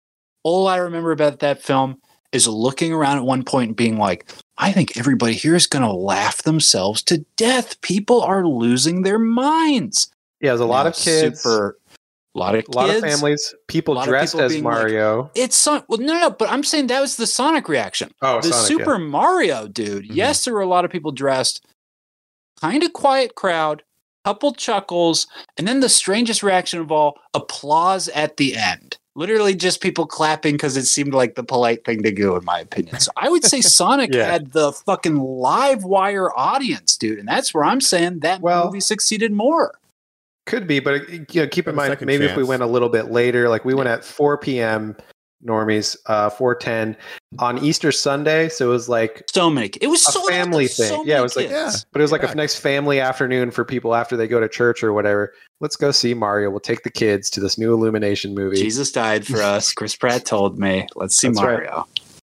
All I remember about that film is looking around at one point and being like, I think everybody here is going to laugh themselves to death. People are losing their minds. Yeah, there's a lot Now, of kids, Super, a lot of a lot kids. of families, people a lot of dressed people as being like, Mario. It's Son- well, no, no, but I'm saying that was the Sonic reaction. oh, the Sonic, Super Mario dude. Mhm. Yes, there were a lot of people dressed. Kind of quiet crowd, couple chuckles, and then the strangest reaction of all, applause at the end. Literally just people clapping because it seemed like the polite thing to do, in my opinion. So I would say Sonic Yeah. had the fucking live wire audience, dude. And that's where I'm saying that Well- movie succeeded more. Could be, but you know, keep in Have a mind, second maybe if we chance. went a little bit later, like we went at four p.m. normies, uh, four ten on Easter Sunday, so it was like, So many. It was A so family so thing. many Yeah, it was like- kids. but it was like a Correct. nice family afternoon for people after they go to church or whatever. Let's go see Mario. We'll take the kids to this new Illumination movie. Jesus died for us. Chris Pratt told me, let's see That's right. Mario.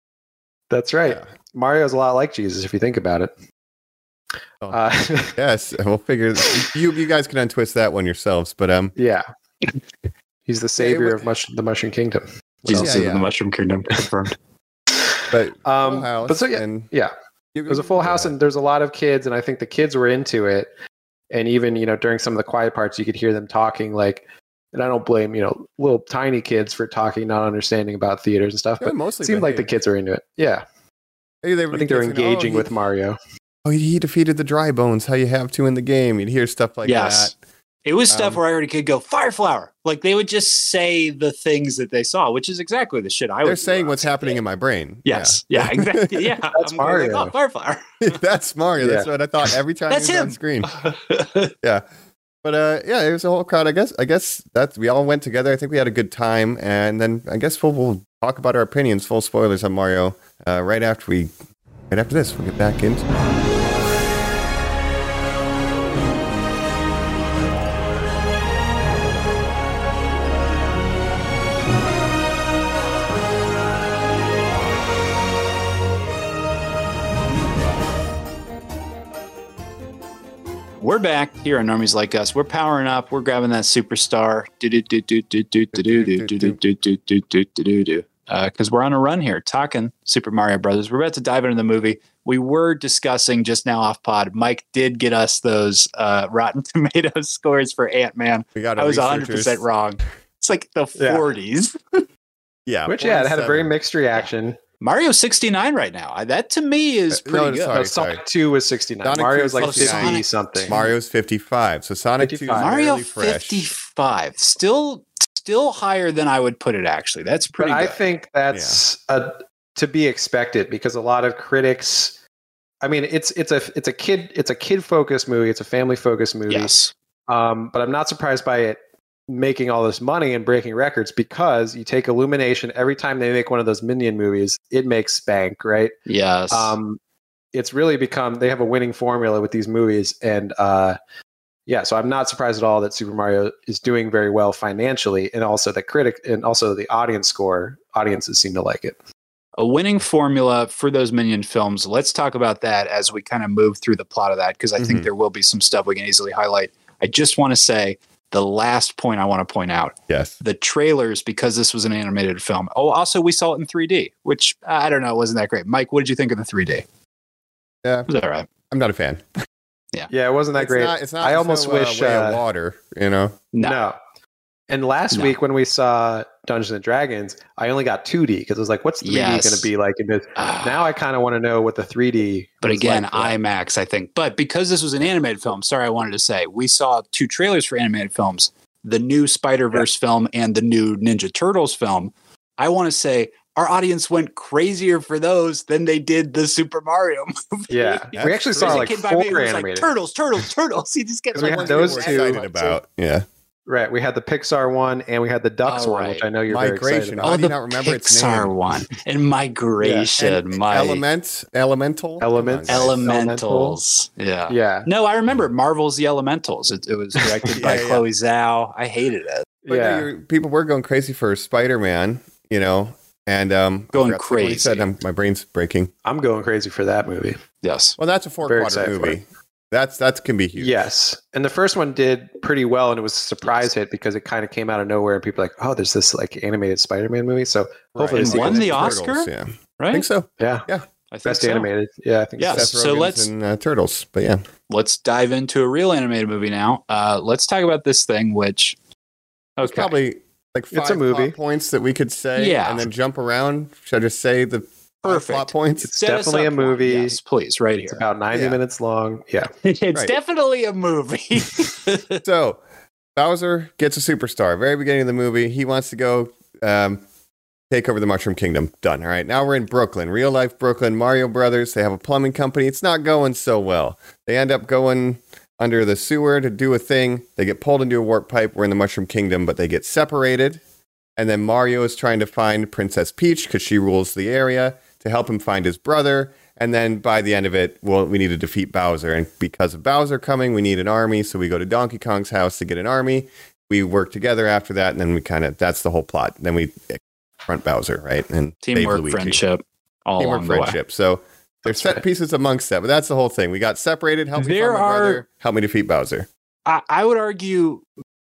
That's right. Yeah. Mario's a lot like Jesus if you think about it. Oh. Uh, Yes, we'll figure. You you guys can untwist that one yourselves, but um, yeah. He's the savior Yeah, of mush- the Mushroom Kingdom. What Jesus else? Yeah, is yeah. the Mushroom Kingdom confirmed. But Um, Full House but so yeah, and yeah. It was a full house, and there's a lot of kids, and I think the kids were into it. And even you know during some of the quiet parts, you could hear them talking like. And I don't blame you know little tiny kids for talking, not understanding about theaters and stuff. They were But it mostly seemed like the behaved. kids were into it. Yeah, Hey, they I think they're kids saying, engaging oh, he- with Mario. Oh, he defeated the dry bones. How you have to in the game. You'd hear stuff like Yes. that. It was stuff Um, where I already could go Fireflower. Like they would just say the things that they saw, which is exactly the shit I would They're do saying when I what's was a happening kid. in my brain. Yes. Yeah, exactly. Yeah. That's I'm going like, Mario. oh, Fireflower. Yeah. That's Mario. That's Yeah. what I thought every time That's he was him. on screen. Yeah. But uh, yeah, it was a whole crowd. I guess. I guess that's we all went together. I think we had a good time, and then I guess we'll, we'll talk about our opinions. Full spoilers on Mario uh, right after we, right after this. We'll get back into. We're back here on Normies Like Us. We're powering up. We're grabbing that superstar. Do do do do do do do do do do do do do do do do. Because we're on a run here, talking Super Mario Brothers. We're about to dive into the movie. We were discussing just now off pod. Mike did get us those uh, Rotten Tomatoes scores for Ant-Man. We got. I our was one hundred researchers. percent wrong. It's like the Yeah. forties. Yeah. Which yeah, it had a very forty-seven. mixed reaction. Mario sixty-nine right now. I- That to me is Uh, pretty no, good. sorry. No, Sonic Two was sixty-nine. Sonic Mario two was like is sixty-nine. fifty something. Mario's fifty-five. So Sonic Two is fifty-five. Mario really fresh. fifty-five. Still still higher than I would put it, actually. That's But pretty I good. think that's a, to be expected because a lot of critics. I mean, it's it's a it's a kid it's a kid focused movie. It's a family focused movie. Yes. Um, but I'm not surprised by it making all this money and breaking records because you take Illumination every time they make one of those Minion movies, it makes bank, right? Yes. Um, it's really become they have a winning formula with these movies, and uh, yeah, so I'm not surprised at all that Super Mario is doing very well financially, and also the critic and also the audience score. Audiences seem to like it. A winning formula for those Minion films. Let's talk about that as we kind of move through the plot of that, because I think Mhm. there will be some stuff we can easily highlight. I just want to say the last point I want to point out. Yes. The trailers, because this was an animated film. Oh, also we saw it in three D, which I don't know, wasn't that great. Mike, what did you think of the three D? Yeah. Was that all right? I'm not a fan. Yeah, it wasn't that it's great. Not, it's not. I almost so, wish. uh, way Uh, of water. You know. no. And last No. week when we saw Dungeons and Dragons, I only got two D because I was like, "What's three D Yes. going to be like?" in this? Ah. Now I kind of want to know what the three D. But was again, like for that. IMAX, I think. But because this was an animated film, sorry, I wanted to say, we saw two trailers for animated films, the new Spider-Verse film and the new Ninja Turtles film. I want to say our audience went crazier for those than they did the Super Mario movie. Yeah, That's we actually true. saw There's a like kid by me who four was like, animated. turtles, turtles, turtles. He just kept 'Cause we like, had Ones we those were two. excited about. Yeah. Right, we had the Pixar one and we had the Ducks Oh, one, right. which I know you're very excited Migration. about. How oh, do you the not remember its Pixar name? one. And Migration, And my Element, Elemental, Elements. Come on, guys. Elementals. Yeah. Yeah, No, I remember Marvel's The Elementals. It, it was directed by Yeah, yeah. Chloe Zhao. I hated it. But no, yeah. you're- people were going crazy for Spider-Man, you know, and um, I Going forgot what he crazy. Said, um, my brain's breaking. I'm going crazy for that movie. Yes. Well, that's a Very four-quarter excited for movie. That's that can be huge. Yes, and the first one did pretty well, and it was a surprise hit because it kind of came out of nowhere, and people were like, "Oh, there's this like animated Spider-Man movie." So hopefully, And the won sequel- the Turtles, Oscar? Yeah, Right? I think so. yeah, I think best so. animated. Yeah, I think Yeah. so. Seth so Rogen's let's- and, uh, Turtles, but yeah, Let's dive into a real animated movie now. Uh, let's talk about this thing, which there's okay, probably like It's a five movie. plot points that we could say, Yeah. and then jump around. Should I just say the five Perfect. plot points? It's set us definitely up a one. movie. Yes, please, right It's here. about ninety Yeah. minutes long. Yeah, it's Right. definitely a movie. So Bowser gets a superstar. Very beginning of the movie, he wants to go um, take over the Mushroom Kingdom. Done. All right. Now we're in Brooklyn, real life Brooklyn. Mario Brothers. They have a plumbing company. It's not going so well. They end up going under the sewer to do a thing. They get pulled into a warp pipe. We're in the Mushroom Kingdom, but they get separated. And then Mario is trying to find Princess Peach because she rules the area to help him find his brother. And then by the end of it, well, we need to defeat Bowser. And because of Bowser coming, we need an army. So we go to Donkey Kong's house to get an army. We work together after that. And then we kind of, that's the whole plot. Then we confront Bowser, right? And save Teamwork, Luigi. friendship, all Teamwork, along the way. friendship. So there's That's set right. pieces amongst that. But that's the whole thing. We got separated. Help me There find my are- brother. Help me defeat Bowser. I, I would argue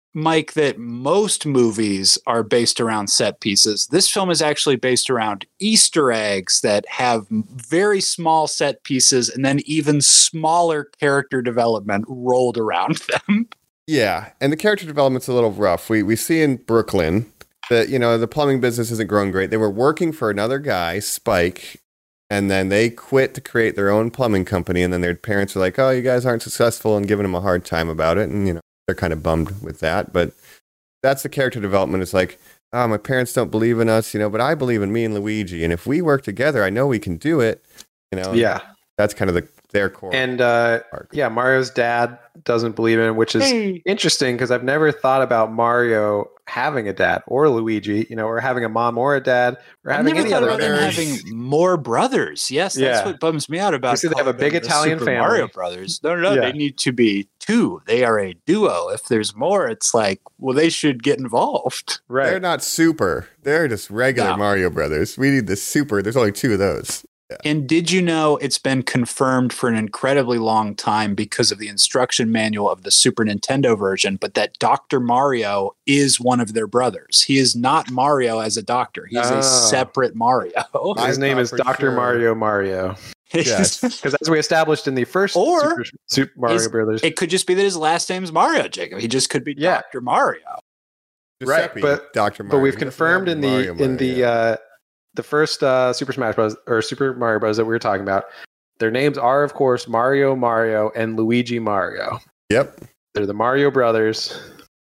Mike, that most movies are based around set pieces. This film is actually based around Easter eggs that have very small set pieces and then even smaller character development rolled around them. Yeah, and the character development's a little rough. We we see in Brooklyn that, you know, the plumbing business isn't growing great. They were working for another guy, Spike, and then they quit to create their own plumbing company, and then their parents are like, oh, you guys aren't successful, and giving them a hard time about it, and, you know, they're kind of bummed with that. But that's the character development. It's like, oh, my parents don't believe in us, you know, but I believe in me and Luigi, and if we work together, I know we can do it, you know. Yeah. That's kind of the their core. And uh, arc. yeah, Mario's dad doesn't believe in it, which is Hey. interesting because I've never thought about Mario having a dad or Luigi, you know, or having a mom or a dad or I've having never any thought other about them brothers. having more brothers. Yes, that's Yeah. what bums me out about. You see they have a calling big them the Italian Super family. Mario Brothers. No, no, no. Yeah. They need to be two. They are a duo. If there's more, it's like, well, they should get involved. They're Right. not super. They're just regular No. Mario Brothers. We need the super. There's only two of those. And did you know it's been confirmed for an incredibly long time because of the instruction manual of the Super Nintendo version, but that Doctor Mario is one of their brothers. He is not Mario as a doctor. He's Oh. a separate Mario. I His name thought is for Doctor sure. Mario Mario. Yes. Because as we established in the first Or Super, Super Mario his- Brothers. It could just be that his last name's Mario, Jacob. He just could be Yeah. Doctor Mario. Right, Giuseppe, but- Doctor Mario. But we've He doesn't confirmed have in the Mario in the Mario. uh, the first uh, Super Smash Bros. Or Super Mario Bros. That we were talking about. Their names are, of course, Mario Mario and Luigi Mario. Yep. They're the Mario brothers.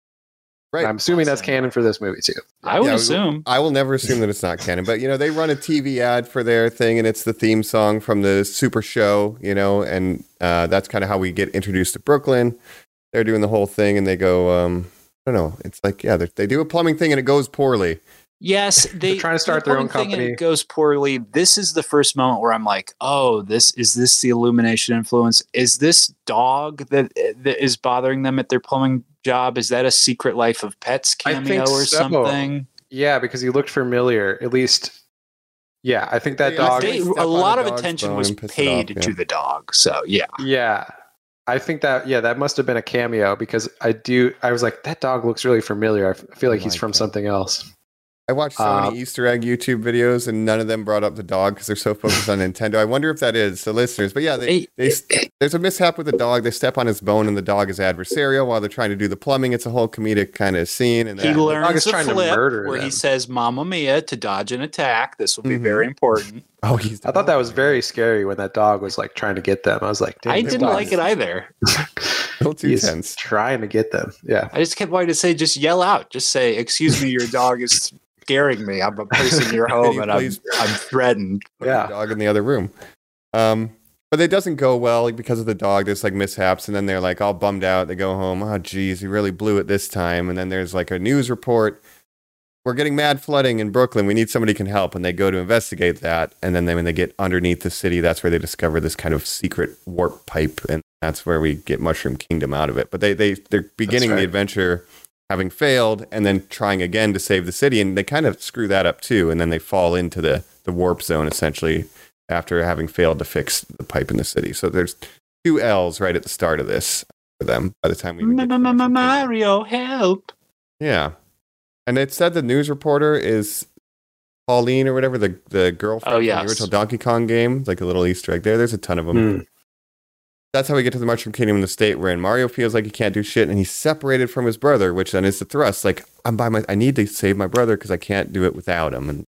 Right. I'm assuming that's Awesome. canon for this movie too. I would Yeah, we- assume. I will never assume that it's not canon, but you know they run a T V ad for their thing, and it's the theme song from the Super Show, you know, and uh, that's kind of how we get introduced to Brooklyn. They're doing the whole thing, and they go, um, I don't know, it's like yeah, they they do a plumbing thing, and it goes poorly. Yes, they trying to start do their one own thing and company. It goes poorly. This is the first moment where I'm like, "Oh, this is this the Illumination influence? Is this dog that that is bothering them at their plumbing job? Is that a Secret Life of Pets I cameo think or so. something?" Yeah, because he looked familiar. At least, yeah, I think that Yeah, dog. they- They- step a on lot the of dog's attention bone was and piss it paid off, yeah. to the dog. So yeah, Yeah, I think that yeah, that must have been a cameo because I do. I was like, that dog looks really familiar. I f- feel like I he's like from that. something else. I watched so Uh, many Easter egg YouTube videos, and none of them brought up the dog because they're so focused on Nintendo. I wonder if that is the listeners. But yeah, they, they, there's a mishap with the dog. They step on his bone, and the dog is adversarial while they're trying to do the plumbing. It's a whole comedic kind of scene. And he then, dog learns is a trying to flip murder where he them. says "Mamma Mia" to dodge an attack. This will be Mhm. very important. oh, he's. I thought that was very scary when that dog was like trying to get them. I was like, damn, I this didn't dog like is- it either. a little too He's tense. trying to get them. Yeah. I just kept wanting to say, just yell out, just say, "Excuse me, your dog is scaring me. I'm a person in your home, you and I'm please- I'm threatened." Put the Yeah. dog in the other room. Um, but it doesn't go well like, because of the dog. There's like mishaps, and then they're like all bummed out. They go home. Oh, geez, he really blew it this time. And then there's like a news report. We're getting mad flooding in Brooklyn. We need somebody who can help. And they go to investigate that. And then they, when they get underneath the city, that's where they discover this kind of secret warp pipe, and that's where we get Mushroom Kingdom out of it. But they they they're beginning right. the adventure having failed, and then trying again to save the city, and they kind of screw that up too. And then they fall into the the warp zone essentially after having failed to fix the pipe in the city. So there's two L's right at the start of this for them. By the time we even get to the Mushroom Kingdom. Mario, help! Yeah, and it said the news reporter is Pauline or whatever, the the girlfriend Oh, from yes. the original Donkey Kong game. Like a little Easter egg there. There's a ton of them. Hmm. That's how we get to the Mushroom Kingdom in the state wherein Mario feels like he can't do shit, and he's separated from his brother, which then is the thrust. Like, I'm by my, I need to save my brother because I can't do it without him. And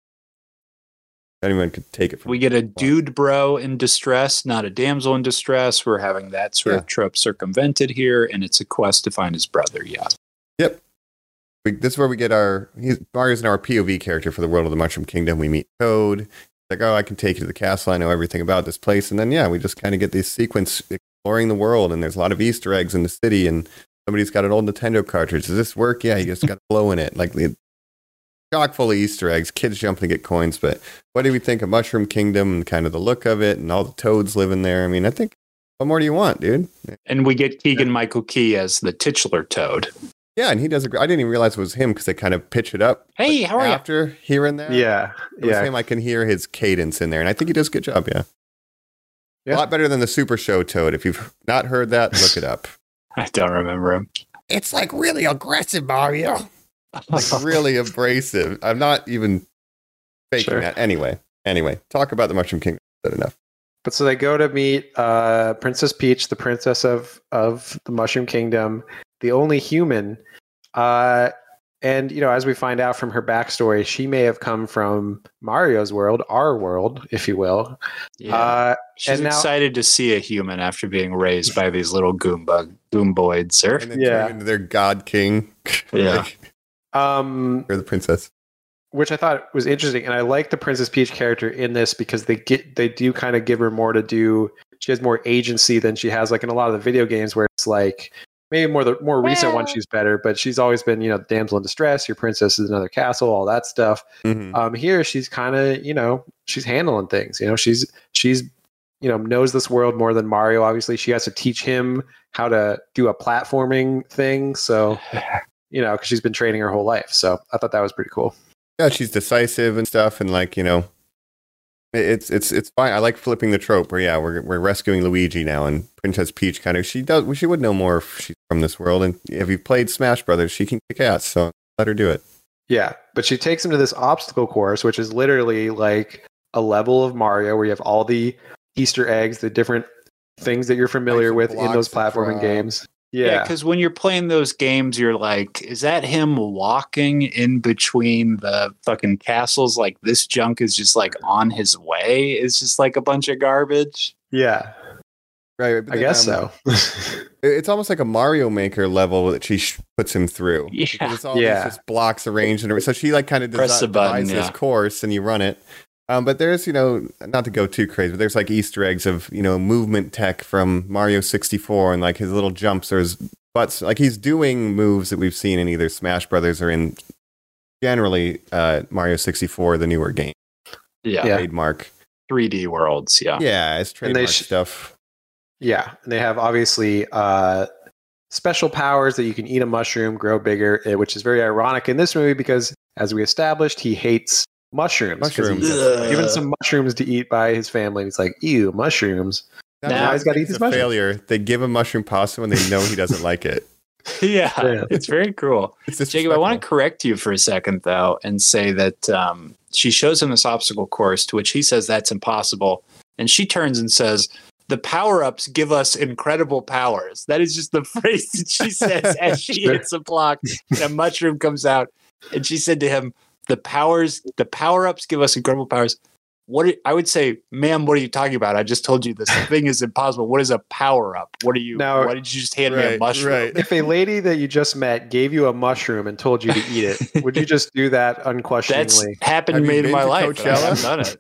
anyone could take it from We get a dude bro in distress, not a damsel in distress. We're having that sort Yeah. of trope circumvented here, and it's a quest to find his brother. Yeah. Yep. We, this is where we get our, he's, Mario's now our P O V character for the world of the Mushroom Kingdom. We meet Toad. Like, oh, I can take you to the castle. I know everything about this place. And then, yeah, we just kind of get this sequence exploring the world. And there's a lot of Easter eggs in the city. And somebody's got an old Nintendo cartridge. Does this work? Yeah, you just got to blow in it. Like, the chock full of Easter eggs. Kids jumping to get coins. But what do we think of Mushroom Kingdom and kind of the look of it and all the toads living there? I mean, I think, what more do you want, dude? And we get Keegan Michael Key as the titular Toad. Yeah, and he does a great, I didn't even realize it was him because they kind of pitch it up. Hey, But how are you? After hearing that, Yeah. it was Yeah. him. I can hear his cadence in there, and I think he does a good job. Yeah, Yeah. a lot better than the Super Show Toad. If you've not heard that, look it up. I don't remember him. it's like really aggressive, Mario. Like really abrasive. I'm not even faking Sure. that. Anyway, anyway, talk about the Mushroom Kingdom. Good enough. But so they go to meet uh, Princess Peach, the princess of of the Mushroom Kingdom, the only human. Uh, and you know, as we find out from her backstory, she may have come from Mario's world, our world, if you will. Yeah. Uh, She's and now- excited to see a human after being raised by these little Goomba Goomboids. Or And then Yeah. turn into their God King. Yeah. Like, um, or the princess. which I thought was interesting, and I like the Princess Peach character in this because they get they do kind of give her more to do. She has more agency than she has like in a lot of the video games where it's like maybe more the more recent one she's better, but she's always been, you know, the damsel in distress, your princess is another castle, all that stuff. Mhm. Um, here she's kind of, you know, she's handling things. You know, she's she's you know knows this world more than Mario. Obviously, she has to teach him how to do a platforming thing. So you know, because she's been training her whole life. So I thought that was pretty cool. Yeah, she's decisive and stuff, and like, you know, it's it's it's fine. I like flipping the trope where yeah, we're we're rescuing Luigi now, and Princess Peach kind of she does she would know more if she's from this world, and if you've played Smash Brothers, she can kick ass. So let her do it. Yeah, but she takes him to this obstacle course, which is literally like a level of Mario where you have all the Easter eggs, the different things that you're familiar Like with some in those blocks to platforming drop. games. Yeah, Yeah, because when you're playing those games, you're like, is that him walking in between the fucking castles? Like this junk is just like on his way. It's just like a bunch of garbage. yeah, Right. but I then, guess um, so. It's almost like a Mario Maker level that she sh- puts him through. Yeah. Because it's all Yeah. these just blocks arranged. And so she like kind of Press the button, devises this yeah. course and you run it. Um, but there's, you know, not to go too crazy, but there's like Easter eggs of, you know, movement tech from Mario sixty-four and like his little jumps or his butts. Like he's doing moves that we've seen in either Smash Brothers or in generally uh, Mario sixty-four, the newer game. Yeah, Yeah. Trademark. three D worlds. Yeah, Yeah, it's And they trademark sh- stuff. Yeah, and they have obviously uh, special powers that you can eat a mushroom, grow bigger, eh, which is very ironic in this movie because, as we established, he hates mushrooms. 'cause Mushrooms. He gets given some mushrooms to eat by his family. And he's like, ew, mushrooms. That's Now why he's gotta eat it's his a mushroom. failure. They give him mushroom pasta when they know he doesn't like it. yeah, Yeah. it's very cruel. It's Jacob, I want to disrespectful. correct you for a second, though, and say that um, she shows him this obstacle course, to which he says that's impossible. And she turns and says, the power-ups give us incredible powers. That is just the phrase that she says as she Sure. hits a block and a mushroom comes out. And she said to him, the powers, the power-ups give us incredible powers. What are- I would say, ma'am, what are you talking about? I just told you this thing is impossible. What is a power-up? What are you, Now- why did you just hand me a Right, mushroom? right. If a lady that you just met gave you a mushroom and told you to eat it, would you just do that That's unquestioningly? happened Have to you me in been my to life. but I haven't Coachella? done it.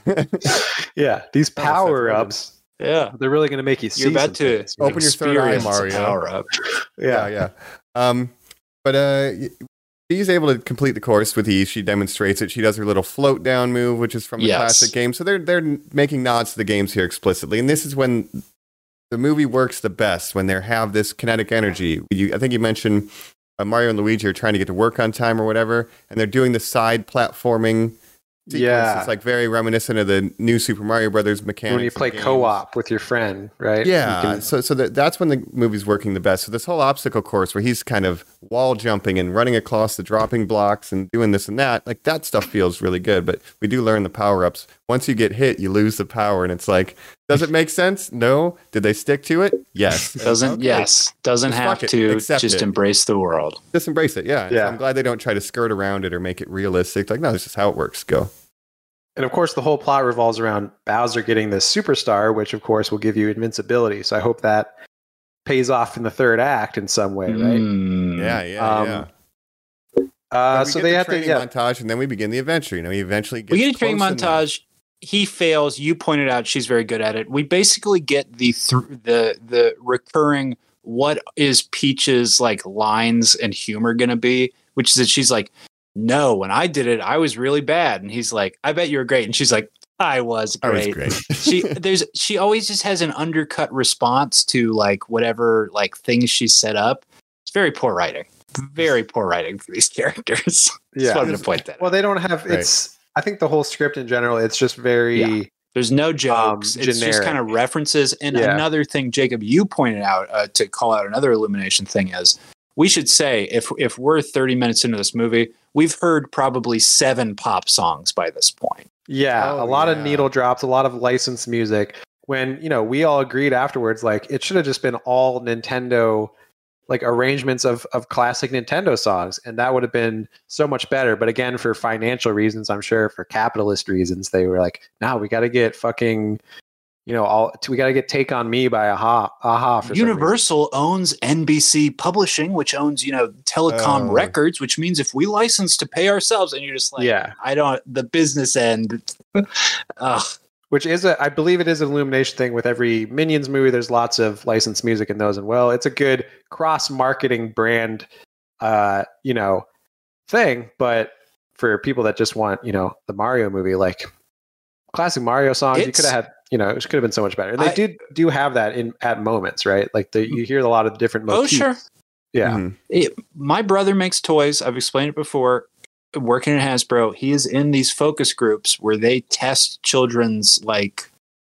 Yeah. Yeah, these Oh, that's power ups, Yeah. they're really going to make you see You're about some to things. Open your third eye, experience a Mario. Power up. yeah, yeah. Um, but uh, y- she's able to complete the course with ease. She demonstrates it. She does her little float down move, which is from the Yes. classic game. So they're they're making nods to the games here explicitly, and this is when the movie works the best, when they have this kinetic energy. You, I think you mentioned uh, Mario and Luigi are trying to get to work on time or whatever, and they're doing the side platforming. sequence. Yeah. It's like very reminiscent of the new Super Mario Brothers mechanics. When you and play games. co-op with your friend, right? Yeah, You can- so so that, that's when the movie's working the best. So this whole obstacle course where he's kind of wall jumping and running across the dropping blocks and doing this and that, like that stuff feels really good. But we do learn the power ups. Once you get hit, you lose the power, and it's like, does it make sense? No. Did they stick to it? Yes. Doesn't Okay. yes. Doesn't Just have fuck it. to Accept just it. embrace the world. Just embrace it. Yeah. So Yeah. I'm glad they don't try to skirt around it or make it realistic. Like, no, this is how it works. Go. And of course, the whole plot revolves around Bowser getting this superstar, which of course will give you invincibility. So I hope that pays off in the third act in some way, right? Mm. Yeah, yeah, Um, yeah. Uh, And we so get they the have to, training yeah, montage, and then we begin the adventure. You know, he eventually gets We get a training close enough. montage. He fails. You pointed out she's very good at it. We basically get the th- the the recurring what is Peach's like lines and humor going to be, which is that she's like, "No, when I did it, I was really bad," and he's like, "I bet you were great," and she's like, "I was I was great." great. she there's she always just has an undercut response to like whatever like things she set up. It's very poor writing. Very poor writing for these characters. Just Yeah. wanted to point that out. well, they don't have. Right. It's. I think the whole script in general, it's just very. Yeah. There's no jokes. Um, it's just generic. kind of references. And Yeah. another thing, Jacob, you pointed out uh, to call out another illumination thing is we should say if if we're thirty minutes into this movie, we've heard probably seven pop songs by this point. Yeah, Oh, a lot of yeah. needle drops, a lot of licensed music. When, you know, we all agreed afterwards, like it should have just been all Nintendo, like arrangements of of classic Nintendo songs, and that would have been so much better. But again, for financial reasons, I'm sure for capitalist reasons, they were like, "No, we got to get fucking, you know, all we got to get Take on Me by Aha, Aha." For some reason. Universal owns N B C Publishing, which owns, you know, Telecom Oh. Records, which means if we license to pay ourselves, and you're just like, Yeah. I don't, the business end. Ugh. Which is a, I believe it is an Illumination thing with every Minions movie. There's lots of licensed music in those, and well, it's a good cross-marketing brand, uh, you know, thing. But for people that just want, you know, the Mario movie, like classic Mario songs, you It's- could have had, you know, it could have been so much better. And they I- do do have that in at moments, right? Like the, you hear a lot of different Oh, motifs. sure. Yeah, Mhm. It- my brother makes toys. I've explained it before. Working at Hasbro, he is in these focus groups where they test children's like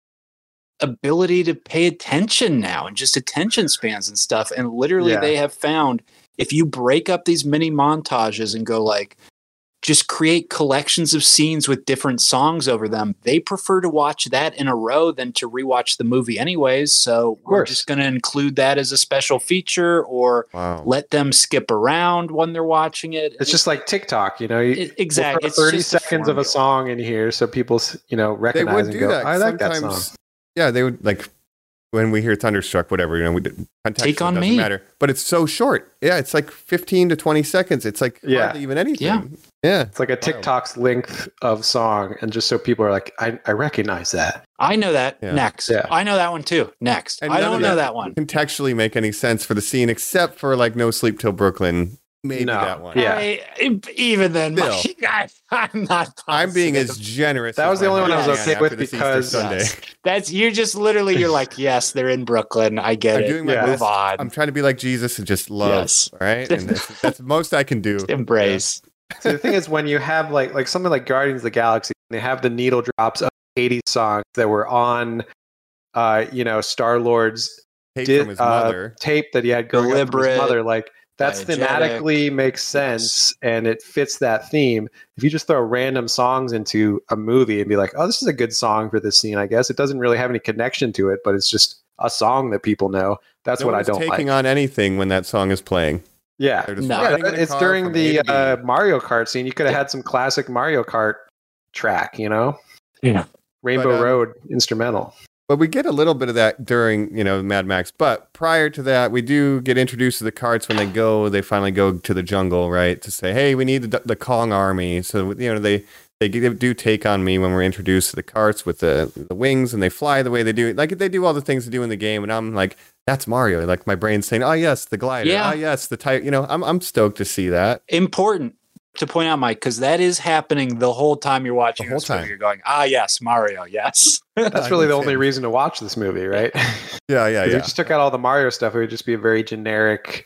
ability to pay attention now and just attention spans and stuff. And literally, Yeah. they have found if you break up these mini montages and go like, just create collections of scenes with different songs over them, they prefer to watch that in a row than to rewatch the movie anyways. So we're course. just going to include that as a special feature or Wow. let them skip around when they're watching it. it's just like TikTok, you know. You, It- exactly. we'll It's throw thirty just a seconds of a formula. song in here, so people, s- you know, They recognize would and do go, that. "I like that song." Sometimes, yeah, they would like when we hear Thunderstruck, whatever, you know, we did, Take on doesn't Me. matter. But it's so short. Yeah, it's like fifteen to twenty seconds. It's like Yeah. hardly even anything. Yeah. Yeah. It's like a TikTok's length of song, and just so people are like, I, I recognize that. I know that. Yeah. Next. Yeah. I know that one too. Next. And I none don't of know that that one. Contextually make any sense for the scene except for like No Sleep Till Brooklyn. Maybe No. that one. Yeah. I, even then, Still. my God, I'm not. I'm being as positive. generous. That as was the my only one I was heart okay can with after this Easter because- Sunday. Yes. That's you're just literally you're like, yes, they're in Brooklyn. I get I'm it. doing my Yeah. Move best. on. I'm trying to be like Jesus and just love. Yes. All right. And that's, that's the most I can do. Embrace. So the thing is, when you have like like something like Guardians of the Galaxy, they have the needle drops of eighties songs that were on, uh, you know, Star Lord's Hate di- from his uh, mother. tape that he had growing up from Deliberate, his mother. Like that's diegetic. thematically makes sense and it fits that theme. If you just throw random songs into a movie and be like, oh, this is a good song for this scene, I guess it doesn't really have any connection to it, but it's just a song that people know. That's No what I one's don't taking like. on anything when that song is playing. Yeah. They're just No. Yeah, riding in a it's car during from A the to B. uh, Mario Kart scene. You could have had some classic Mario Kart track, you know? Yeah. Rainbow But, um, Road instrumental. But we get a little bit of that during, you know, Mad Max. But prior to that, we do get introduced to the carts when they go. They finally go to the jungle, right, to say, "Hey, we need the, the Kong army." So you know, they they do take on me when we're introduced to the carts with the the wings, and they fly the way they do. Like they do all the things they do in the game, and I'm like, "That's Mario." Like my brain's saying, "Oh yes, the glider. Yeah. Oh yes, the type." You know, I'm I'm stoked to see that. Important to point out, Mike, because that is happening the whole time you're watching. The whole this movie. time. You're going, ah, yes, Mario, yes. That's really the only reason to watch this movie, right? Yeah, yeah, If we yeah. just took out all the Mario stuff, it would just be a very generic,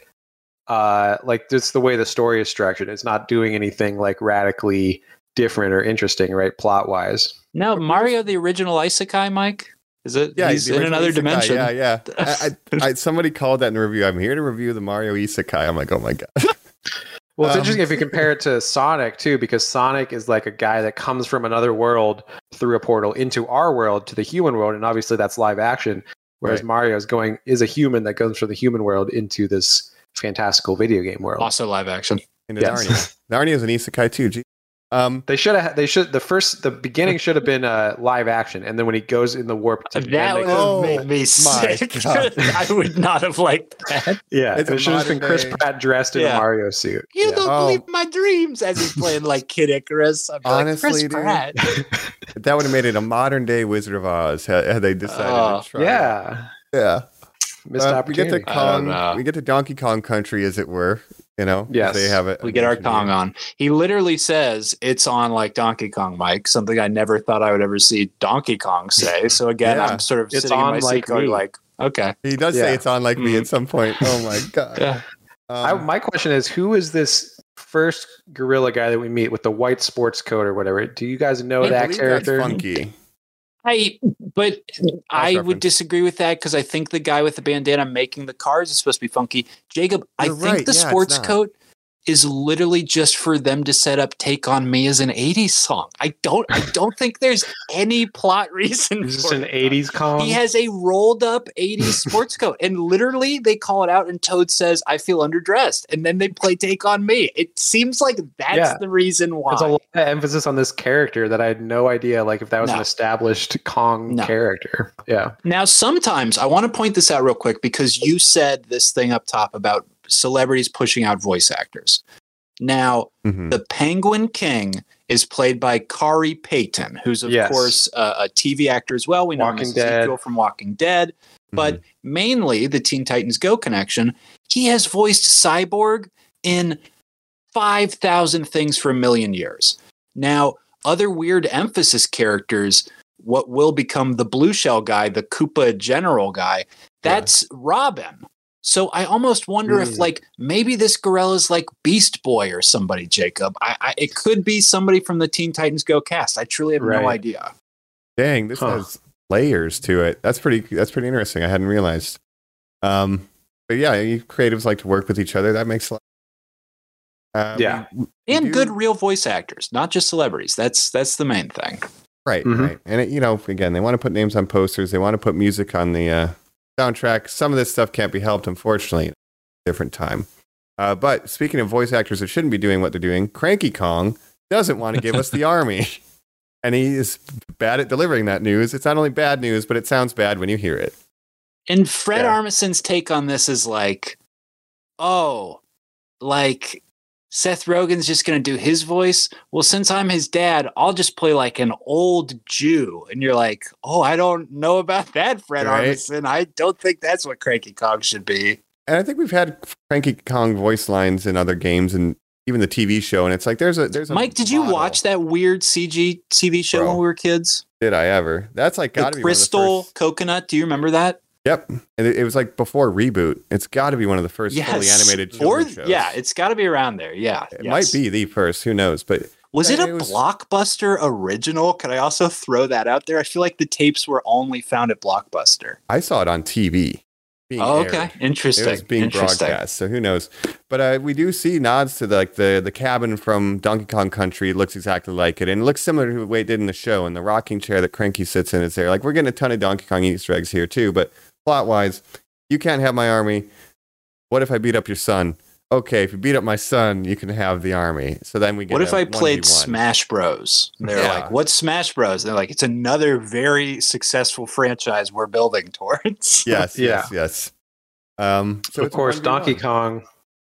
uh, like just the way the story is structured. It's not doing anything like radically different or interesting, right? Plot wise. No, Mario, the original Isekai, Mike. Is it? Yeah, he's the in original another isekai. dimension. Yeah, yeah. I, I, I, somebody called that in the review. I'm here to review the Mario Isekai. I'm like, oh my god. Well, it's Um, interesting if you compare it to Sonic too, because Sonic is like a guy that comes from another world through a portal into our world to the human world, and obviously that's live action. Whereas Right. Mario is going is a human that goes from the human world into this fantastical video game world. Also live action. And Yes. Narnia. Narnia is an isekai too. Gee. Um, They should have. They should. The first, the beginning should have been uh, live action, and then when he goes in the warp, to That would then they- have Oh, made me my sick. God. I would not have liked that. yeah, It's it a should have just been modern Chris day- Pratt dressed in Yeah. a Mario suit. You Yeah. don't Oh. believe my dreams as he's playing like Kid Icarus. I'm Honestly, like, dude. Chris Pratt. that would have made it a modern day Wizard of Oz had, had they decided Oh. to try. it. Yeah, yeah. missed Uh, we get opportunity. to I don't Kong. know. We get to Donkey Kong Country, as it were. You know, Yes. they have it. We get our Kong on. He literally says it's on like Donkey Kong, Mike, something I never thought I would ever see Donkey Kong say. So again, Yeah. I'm sort of It's sitting in on my seat like going me. like, okay. He does Yeah. say it's on like me Mm. at some point. Oh my god. Yeah. I, Um, my question is, who is this first gorilla guy that we meet with the white sports coat or whatever? Do you guys know I that believe character? That's Funky. I, but I reference. would disagree with that because I think the guy with the bandana making the cars is supposed to be funky. Jacob, I You're think right. the Yeah, it's sports not. coat is literally just for them to set up "Take on Me" as an eighties song. I don't, I don't think there's any plot reason. Is this for an it. eighties Kong? He has a rolled up eighties sports coat, and literally they call it out, and Toad says, "I feel underdressed," and then they play "Take on Me." It seems like that's Yeah. the reason why. There's a lot of emphasis on this character that I had no idea, like, if that was No. an established Kong No. character. Yeah. Now, sometimes I want to point this out real quick because you said this thing up top about celebrities pushing out voice actors. Now, Mhm. the Penguin King is played by Kari Payton, who's, of Yes. course, uh, a T V actor as well. We know him Walking as Dead. Ezekiel from Walking Dead. But mainly the Teen Titans Go connection, he has voiced Cyborg in five thousand things for a million years. Now, other weird emphasis characters, what will become the Blue Shell guy, the Koopa General guy, that's Robin. So I almost wonder if, Mm. like, maybe this Gorella's like Beast Boy or somebody, Jacob. I, I It could be somebody from the Teen Titans Go cast. I truly have no Right. idea. Dang, this Huh. has layers to it. That's pretty. That's pretty interesting. I hadn't realized. Um, but yeah, you creatives like to work with each other. That makes a lot. Uh, Yeah. we- we And do- good real voice actors, not just celebrities. That's that's the main thing. Right, Mhm. right. And it, you know, again, they want to put names on posters. They want to put music on the uh, soundtrack. Some of this stuff can't be helped, unfortunately. Different time. Uh, but speaking of voice actors that shouldn't be doing what they're doing, Cranky Kong doesn't want to give us the army. And he is bad at delivering that news. It's not only bad news, but it sounds bad when you hear it. And Fred Yeah. Armisen's take on this is like, oh, like Seth Rogen's just going to do his voice. Well, since I'm his dad, I'll just play like an old Jew. And you're like, oh, I don't know about that, Fred Right. Armisen. I don't think that's what Cranky Kong should be. And I think we've had Cranky Kong voice lines in other games and even the T V show. And it's like, there's a, there's a Mike, did you model. watch that weird C G T V show Bro. when we were kids? Did I ever? That's like got to The be one of the Crystal first. Coconut. Do you remember that? Yep. And it, it was like before Reboot. It's got to be one of the first fully animated Or, children's shows. yeah, it's got to be around there. Yeah. It yes. might be the first. Who knows? But Was it Yeah, a it was- Blockbuster original? Could I also throw that out there? I feel like the tapes were only found at Blockbuster. I saw it on T V. being Oh, aired. okay. Interesting. It was being Interesting. broadcast, so who knows? But uh, we do see nods to the, like the the cabin from Donkey Kong Country. It looks exactly like it, and it looks similar to the way it did in the show. And the rocking chair that Cranky sits in is there. Like we're getting a ton of Donkey Kong Easter eggs here too. But plot wise, you can't have my army. What if I beat up your son? Okay, if you beat up my son, you can have the army. So then we get. What if a I played one v one. Smash Bros? And they're Yeah. like, "What's Smash Bros?" And they're like, "It's another very successful franchise we're building towards." Yes, Yeah. yes, yes. Um, so of it's a course, one v one. Donkey Kong.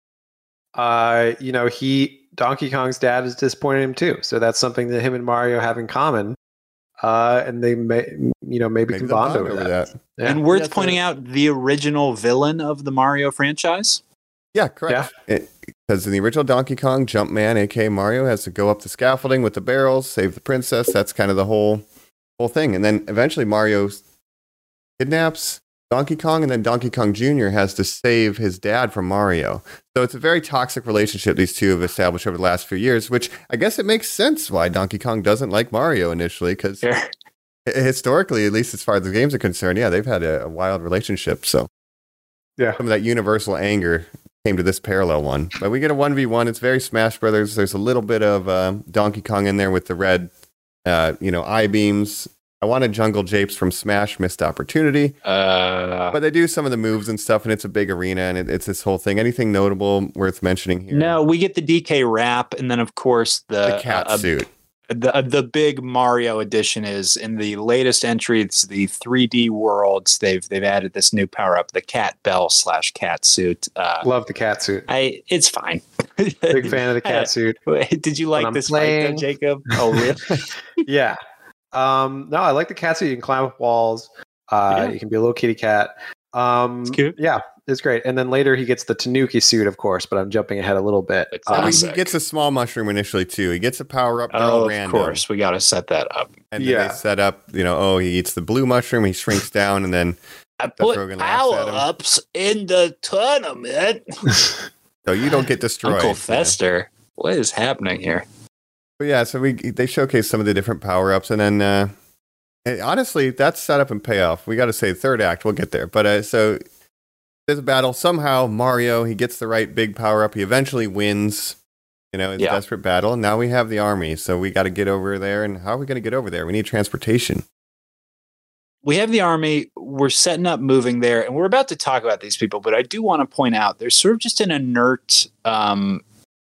Uh, you know, he Donkey Kong's dad is disappointed in him too. So that's something that him and Mario have in common. Uh, and they may, you know, maybe, Maybe can they'll bond bond over over that. that. Yeah. And worth That's pointing a- out, the original villain of the Mario franchise. Yeah, correct. Because in the original Donkey Kong, Jumpman, aka Mario, has to go up the scaffolding with the barrels, save the princess. That's kind of the whole whole thing. And then eventually Mario kidnaps Donkey Kong, and then Donkey Kong Junior has to save his dad from Mario. So it's a very toxic relationship these two have established over the last few years, which I guess it makes sense why Donkey Kong doesn't like Mario initially, because Sure. historically, at least as far as the games are concerned, yeah, they've had a, a wild relationship. So Yeah. some of that universal anger came to this parallel one. But we get a one v one. It's very Smash Brothers. There's a little bit of uh, Donkey Kong in there with the red, uh, you know, eye beams. I wanted Jungle Japes from Smash, missed opportunity. Uh, But they do some of the moves and stuff, and it's a big arena, and it, it's this whole thing. Anything notable worth mentioning here? no, we get the D K rap, and then of course the The cat uh, suit. the uh, the big Mario edition is in the latest entry. It's the three D worlds. They've they've added this new power up, the cat bell slash cat suit. Uh, Love the cat suit. I it's fine. Big fan of the cat suit. Did you like I'm this fight, though, playing- Jacob? Oh, really? Yeah. Um, no, I like the cat suit. You can climb up walls. Uh, Yeah. You can be a little kitty cat. Um, It's cute. Yeah, it's great. And then later he gets the Tanuki suit, of course, but I'm jumping ahead a little bit. It's I mean, Um, awesome. he gets a small mushroom initially, too. He gets a power up. They're all Oh, of random. course, we got to set that up. And then Yeah. they set up, you know, oh, he eats the blue mushroom, he shrinks down, and then I put Rogen laughs at him. ups in the tournament. so you don't get destroyed. Uncle Yeah. Fester, what is happening here? But yeah, so we they showcase some of the different power ups, and then uh, And honestly, that's setup and payoff. We got to say third act. We'll get there. But uh, so there's a battle. Somehow Mario, he gets the right big power up. He eventually wins, you know, in Yeah. a desperate battle. And now we have the army. So we got to get over there. And how are we going to get over there? We need transportation. We have the army. We're setting up moving there, and we're about to talk about these people. But I do want to point out there's sort of just an inert um,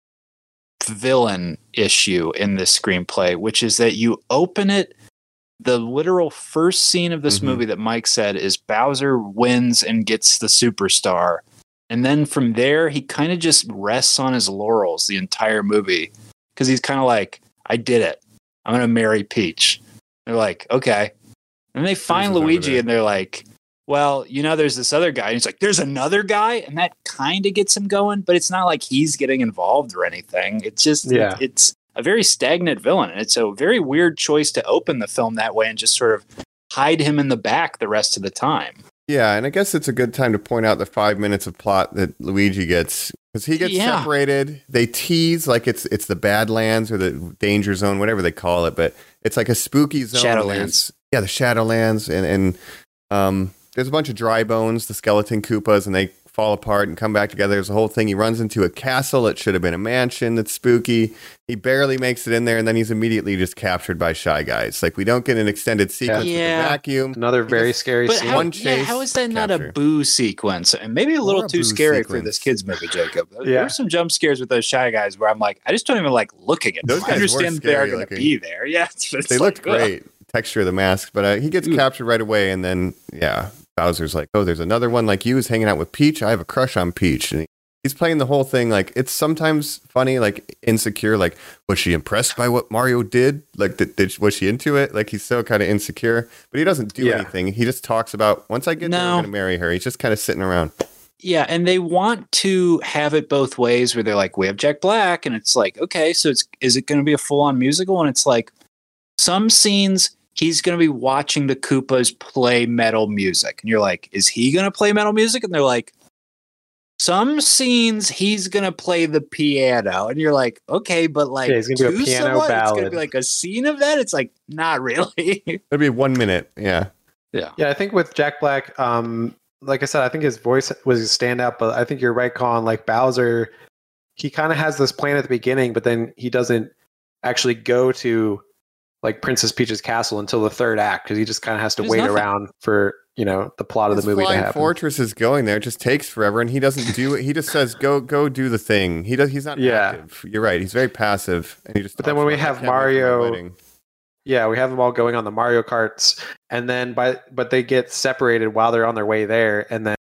villain issue in this screenplay, which is that you open it. The literal first scene of this Mhm. movie that Mike said is Bowser wins and gets the superstar. And then from there, he kind of just rests on his laurels the entire movie. Because he's kind of like, I did it. I'm going to marry Peach. They're like, okay. And they find Who's over Luigi there? and they're like, well, you know, there's this other guy. And he's like, there's another guy? And that kind of gets him going. But it's not like he's getting involved or anything. It's just, Yeah. it's a very stagnant villain. And it's a very weird choice to open the film that way and just sort of hide him in the back the rest of the time. Yeah, and I guess it's a good time to point out the five minutes of plot that Luigi gets. Because he gets Yeah. separated. They tease like it's it's the Badlands or the Danger Zone, whatever they call it. But it's like a spooky zone. Shadowlands. There's- Yeah, the Shadowlands. And, and um, there's a bunch of dry bones, the skeleton Koopas, and they fall apart and come back together. There's a whole thing. He runs into a castle. It should have been a mansion that's spooky. He barely makes it in there, and then he's immediately just captured by Shy Guys. Like, we don't get an extended sequence Yeah. with the vacuum. Another He very just- scary But scene. how, One yeah, chase, how is that not a capture. boo sequence? And maybe a little Or a too boo scary for sequence. this kids movie, Jacob. There Yeah. were some jump scares with those Shy Guys where I'm like, I just don't even like looking at Those them. guys I were understand they are scary going to looking. be there. Yeah, it's, it's They like, looked ugh. great. Texture of the mask, but uh, he gets Ooh. captured right away, and then yeah, Bowser's like, "Oh, there's another one like you is hanging out with Peach. I have a crush on Peach." And he, he's playing the whole thing like it's sometimes funny, like insecure. Like, was she impressed by what Mario did? Like, did, did was she into it? Like, he's so kind of insecure, but he doesn't do Yeah. anything. He just talks about once I get there, No. I'm gonna marry her. He's just kind of sitting around. Yeah, and they want to have it both ways where they're like, we have Jack Black, and it's like, okay, so it's is it going to be a full-on musical? And it's like, some scenes he's going to be watching the Koopas play metal music. And you're like, is he going to play metal music? And they're like, some scenes he's going to play the piano. And you're like, okay, but like, Yeah, he's gonna do a to piano someone, It's going to ballad. be like a scene of that? It's like, not really. It'll be one minute. Yeah, yeah. Yeah, I think with Jack Black, um, like I said, I think his voice was a standout, but I think you're right, Colin. Like Bowser, he kind of has this plan at the beginning, but then he doesn't actually go to like Princess Peach's castle until the third act because he just kind of has to There's wait nothing. around for you know the plot of His the movie to flying happen. fortress is going there. It just takes forever, and he doesn't do it. He just says, "Go, go, do the thing." He does. He's not Yeah. active. You're right. He's very passive, and he just. But then talks when we about, "I have can't wait for my Mario- wedding." Yeah, we have them all going on the Mario Karts, and then by but they get separated while they're on their way there, and then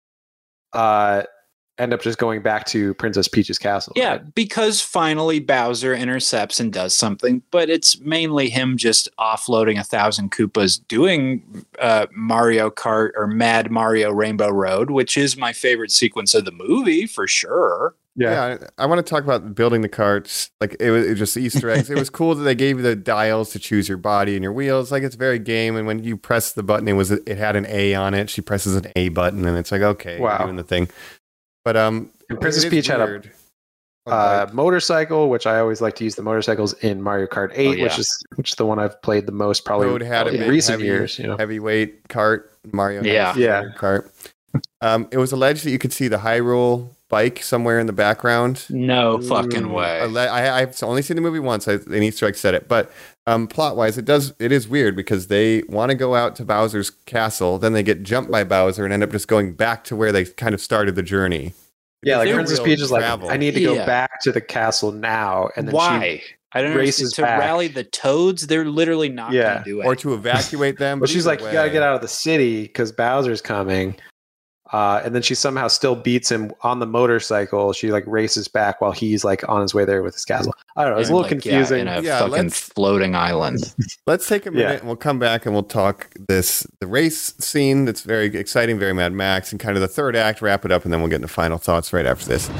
uh, end up just going back to Princess Peach's castle. Yeah, right? because finally Bowser intercepts and does something, but it's mainly him just offloading a thousand Koopas doing uh, Mario Kart or Mad Mario Rainbow Road, which is my favorite sequence of the movie for sure. Yeah, I, I want to talk about building the carts. Like it was, it was just Easter eggs. It was cool that they gave you the dials to choose your body and your wheels. Like it's very game. And when you press the button, it was it had an A on it. She presses an A button, and it's like okay, you're Wow. doing the thing. But um, And Princess it is Peach had a weird. uh, motorcycle, which I always like to use the motorcycles in Mario Kart eight, Oh, yeah. which is which is the one I've played the most probably Road had a in big recent heavy, years. You know, heavyweight cart. Mario, had a Yeah. Yeah. standard cart. Um, it was alleged that you could see the Hyrule bike somewhere in the background. No fucking Mm, way. Alle- I, I've only seen the movie once. I, an Easter egg said it, but um, plot wise, it does. It is weird because they want to go out to Bowser's castle, then they get jumped by Bowser and end up just going back to where they kind of started the journey. yeah, like They're Princess real Peach is like, travel. I need to go Yeah. back to the castle now, and then Why? she, I don't races understand. To back. rally the Toads, they're literally not Yeah. going to do it. Or to evacuate them. but she's either like, you gotta way- get out of the city because Bowser's coming. Uh, and then she somehow still beats him on the motorcycle. She like races back while he's like on his way there with his castle. I don't know. It's a And, little like, yeah, confusing. in a Yeah, fucking let's- floating island. Let's take a minute Yeah. and we'll come back and we'll talk this the race scene that's very exciting, very Mad Max, and kind of the third act, wrap it up, and then we'll get into final thoughts right after this.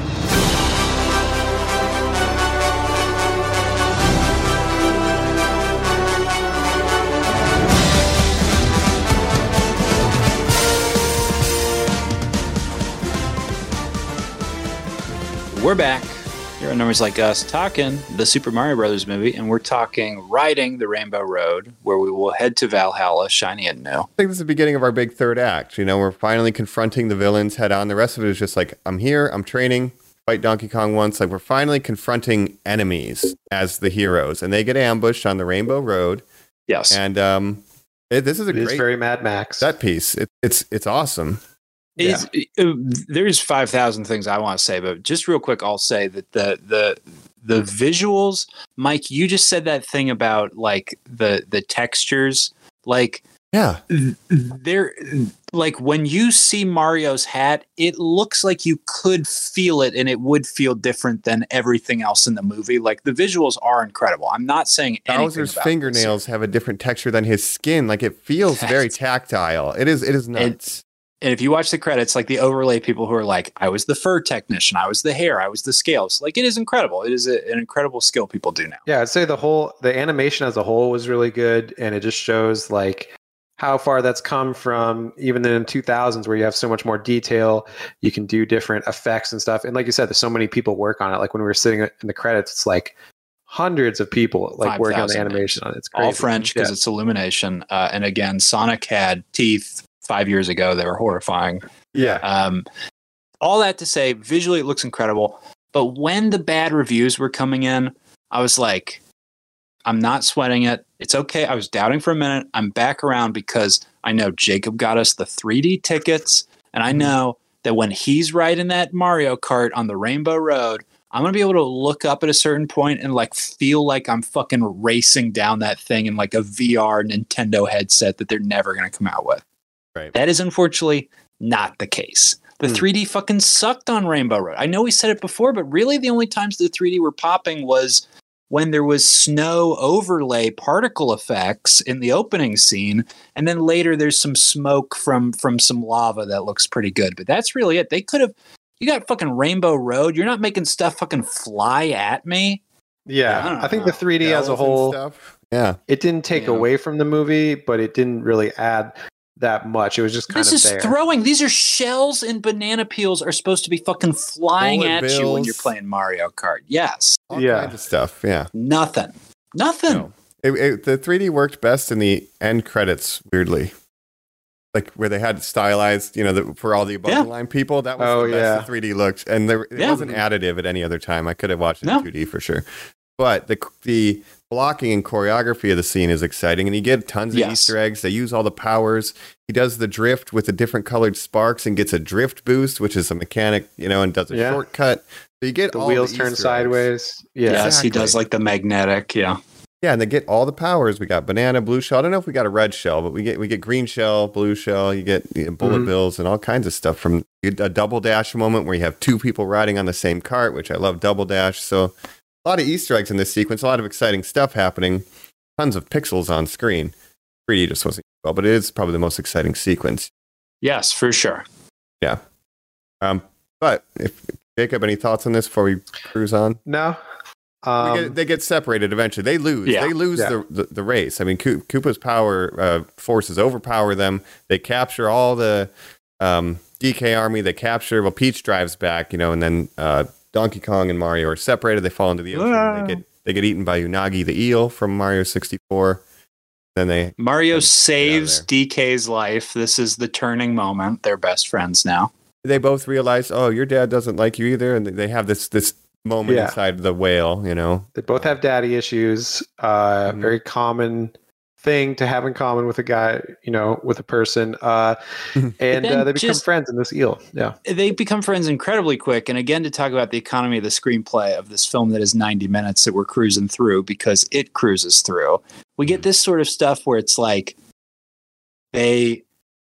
We're back here numbers like us talking the Super Mario Brothers movie, and we're talking Riding the Rainbow Road, where we will head to Valhalla, shiny and new. I think this is the beginning of our big third act. You know, we're finally confronting the villains head on. The rest of it is just like, I'm here, I'm training, fight Donkey Kong once. Like, we're finally confronting enemies as the heroes, and they get ambushed on the Rainbow Road. Yes. And um, it, this is a It is great very Mad Max. set piece. It, it's it's awesome. Is, uh, there's five thousand things I want to say, but just real quick, I'll say that the the the visuals, Mike, you just said that thing about like the the textures, like Yeah. they're like when you see Mario's hat, it looks like you could feel it, and it would feel different than everything else in the movie. Like the visuals are incredible. I'm not saying anything Bowser's about fingernails this. have a different texture than his skin. Like, it feels very tactile. It is it is nuts. And if you watch the credits, like the overlay people who are like, I was the fur technician, I was the hair, I was the scales. Like, it is incredible. It is a, an incredible skill people do now. Yeah, I'd say the whole the animation as a whole was really good, and it just shows like how far that's come from even in the two thousands where you have so much more detail, you can do different effects and stuff. And like you said, there's so many people work on it. Like when we were sitting in the credits, it's like hundreds of people like working on the animation on it. It's crazy. All French because Yeah. it's Illumination. Uh, and again, Sonic had teeth five years ago. They were horrifying. Yeah. Um, all that to say, visually it looks incredible. But when the bad reviews were coming in, I was like, I'm not sweating it. It's okay. I was doubting for a minute. I'm back around because I know Jacob got us the three D tickets. And I know that when he's riding that Mario Kart on the Rainbow Road, I'm going to be able to look up at a certain point and like feel like I'm fucking racing down that thing in like a V R Nintendo headset that they're never going to come out with. Right. That is unfortunately not the case. The Hmm. three D fucking sucked on Rainbow Road. I know we said it before, but really the only times the three D were popping was when there was snow overlay particle effects in the opening scene, and then later there's some smoke from from some lava that looks pretty good. But that's really it. They could have. You got fucking Rainbow Road. You're not making stuff fucking fly at me. Yeah. I don't I, think the know. three D as a Bells and whole, stuff. Yeah. it didn't take Yeah. away from the movie, but it didn't really add that much. It was just kind This of is there. throwing. These are shells and banana peels are supposed to be fucking flying Bullet at you when bills. you're playing Mario Kart. Yes. All Yeah. kinds of stuff. Yeah. Nothing. Nothing. No. It, it, the three D worked best in the end credits, weirdly. Like where they had stylized, you know, the, for all the above Yeah. the line people. That was Oh, the best yeah. the three D looked. And there, it Yeah. wasn't additive at any other time. I could have watched it No. in two D for sure. But the the blocking and choreography of the scene is exciting. And you get tons of Yes. Easter eggs. They use all the powers. He does the drift with the different colored sparks and gets a drift boost, which is a mechanic, you know, and does a Yeah. shortcut. So you get The all wheels the turn Easter eggs. sideways. Yeah. Yes, he Exactly. does like the magnetic. Yeah. Yeah, and they get all the powers. We got banana, blue shell. I don't know if we got a red shell, but we get we get green shell, blue shell. You get you know, bullet Mhm. bills and all kinds of stuff. From a double dash moment where you have two people riding on the same cart, which I love double dash. So a lot of Easter eggs in this sequence. A lot of exciting stuff happening. Tons of pixels on screen. three D just wasn't well, but it is probably the most exciting sequence. Yes, for sure. Yeah. Um. But if Jacob, any thoughts on this before we cruise on? No. We Um, get, they get separated eventually. They lose. Yeah. They lose Yeah. the, the the race. I mean, Koo- Koopa's power uh, forces overpower them. They capture all the um, D K army. They capture. Well, Peach drives back, you know, and then uh, Donkey Kong and Mario are separated. They fall into the ocean. Ah. They get they get eaten by Unagi the eel from Mario sixty-four. Then they Mario Get saves out of D K's life. This is the turning moment. They're best friends now. they both realize, oh, your dad doesn't like you either, and they have this this moment Yeah. inside the whale, you know. They both have daddy issues. Uh, Mhm. Very common thing to have in common with a guy, you know, with a person. Uh, and then uh, they become just- friends in this eel. Yeah. They become friends incredibly quick. And again, to talk about the economy of the screenplay of this film that is ninety minutes that we're cruising through because it cruises through, we get this sort of stuff where it's like they,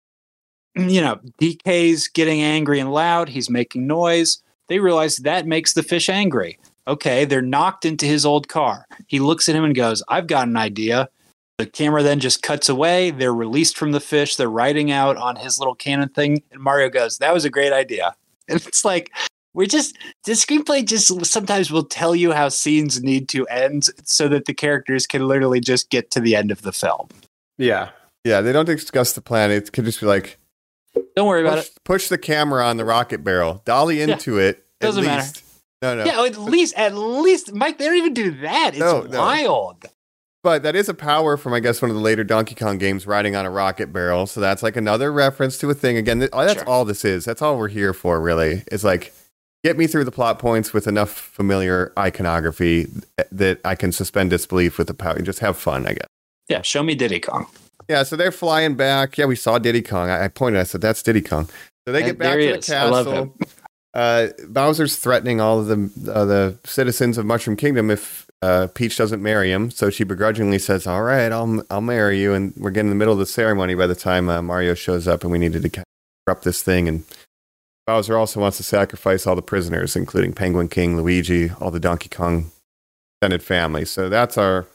you know, D K's getting angry and loud. He's making noise. They realize that makes the fish angry. Okay, they're knocked into his old car. He looks at him and goes, I've got an idea. The camera then just cuts away. They're released from the fish. They're riding out on his little cannon thing. And Mario goes, that was a great idea. And it's like, we're just, the screenplay just sometimes will tell you how scenes need to end so that the characters can literally just get to the end of the film. Yeah. Yeah, they don't discuss the plan. It could just be like, Don't worry about push, it. push the camera on the rocket barrel, dolly into it. Doesn't at matter. least. No, no. Yeah, at least, at least, Mike, they don't even do that. It's No, no. wild. But that is a power from, I guess, one of the later Donkey Kong games, riding on a rocket barrel. So that's like another reference to a thing. Again, th- that's Sure. all this is. That's all we're here for, really. It's like, get me through the plot points with enough familiar iconography that I can suspend disbelief with the power. Just have fun, I guess. Yeah, show me Diddy Kong. Yeah, so they're flying back. Yeah, we saw Diddy Kong. I, I pointed, I said, that's Diddy Kong. So they And get back there he to the is. I love castle. him. Uh, Bowser's threatening all of the uh, the citizens of Mushroom Kingdom if uh, Peach doesn't marry him. So she begrudgingly says, "All right, I'll I'll marry you." And we're getting in the middle of the ceremony by the time uh, Mario shows up, and we needed to kind of disrupt this thing. And Bowser also wants to sacrifice all the prisoners, including Penguin King, Luigi, all the Donkey Kong extended family. So that's our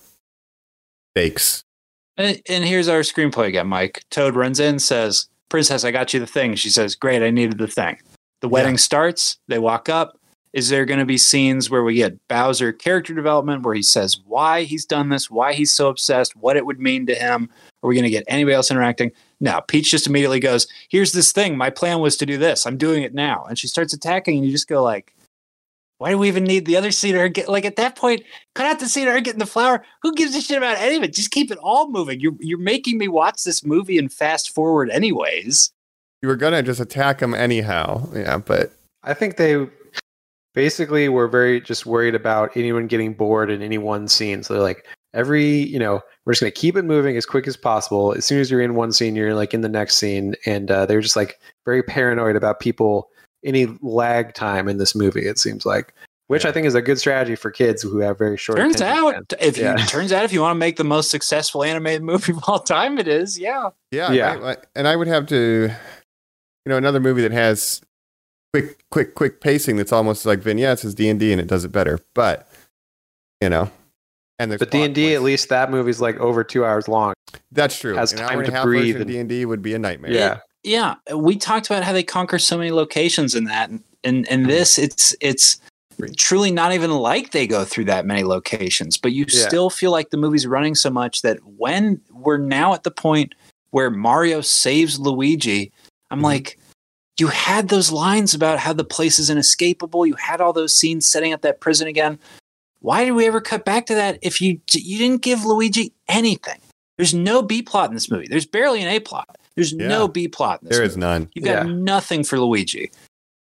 stakes. And, and here's our screenplay again, Mike. Toad runs in, says, "Princess, I got you the thing." She says, "Great, I needed the thing." The wedding Yeah. starts. They walk up. Is there going to be scenes where we get Bowser character development, where he says why he's done this, why he's so obsessed, what it would mean to him? Are we going to get anybody else interacting? No. Peach just immediately goes, "Here's this thing. My plan was to do this. I'm doing it now." And she starts attacking, and you just go like, why do we even need the other scene of her get, like, at that point, cut out the scene of her getting the flower. Who gives a shit about any of it? Just keep it all moving. You're, you're making me watch this movie and fast forward anyways. You were gonna just attack him anyhow. Yeah, but I think they basically were very just worried about anyone getting bored in any one scene. So they're like, every, you know, we're just going to keep it moving as quick as possible. As soon as you're in one scene, you're like in the next scene. And uh, they're just like very paranoid about people, any lag time in this movie, it seems like, which Yeah. I think is a good strategy for kids who have very short Turns attention out, spans. if you Yeah. turns out if you want to make the most successful animated movie of all time, it is. Yeah. yeah, Yeah. I- I- and I would have to, you know, another movie that has quick, quick, quick pacing that's almost like vignettes is D and D, and it does it better. But you know, and there's But D and D, plot at least that movie's like over two hours long. points. That's true. has An time hour and to a half breathe version of and- D and D would be a nightmare. Yeah. Yeah. We talked about how they conquer so many locations in that. And and, and this, it's it's truly not even like they go through that many locations, but you Yeah. still feel like the movie's running so much that when we're now at the point where Mario saves Luigi, I'm Mhm. like, you had those lines about how the place is inescapable. You had all those scenes setting up that prison again. Why did we ever cut back to that if you you didn't give Luigi anything? There's no B plot in this movie. There's barely an A plot. There's Yeah. no B plot in this There movie. is none. You've got Yeah. nothing for Luigi.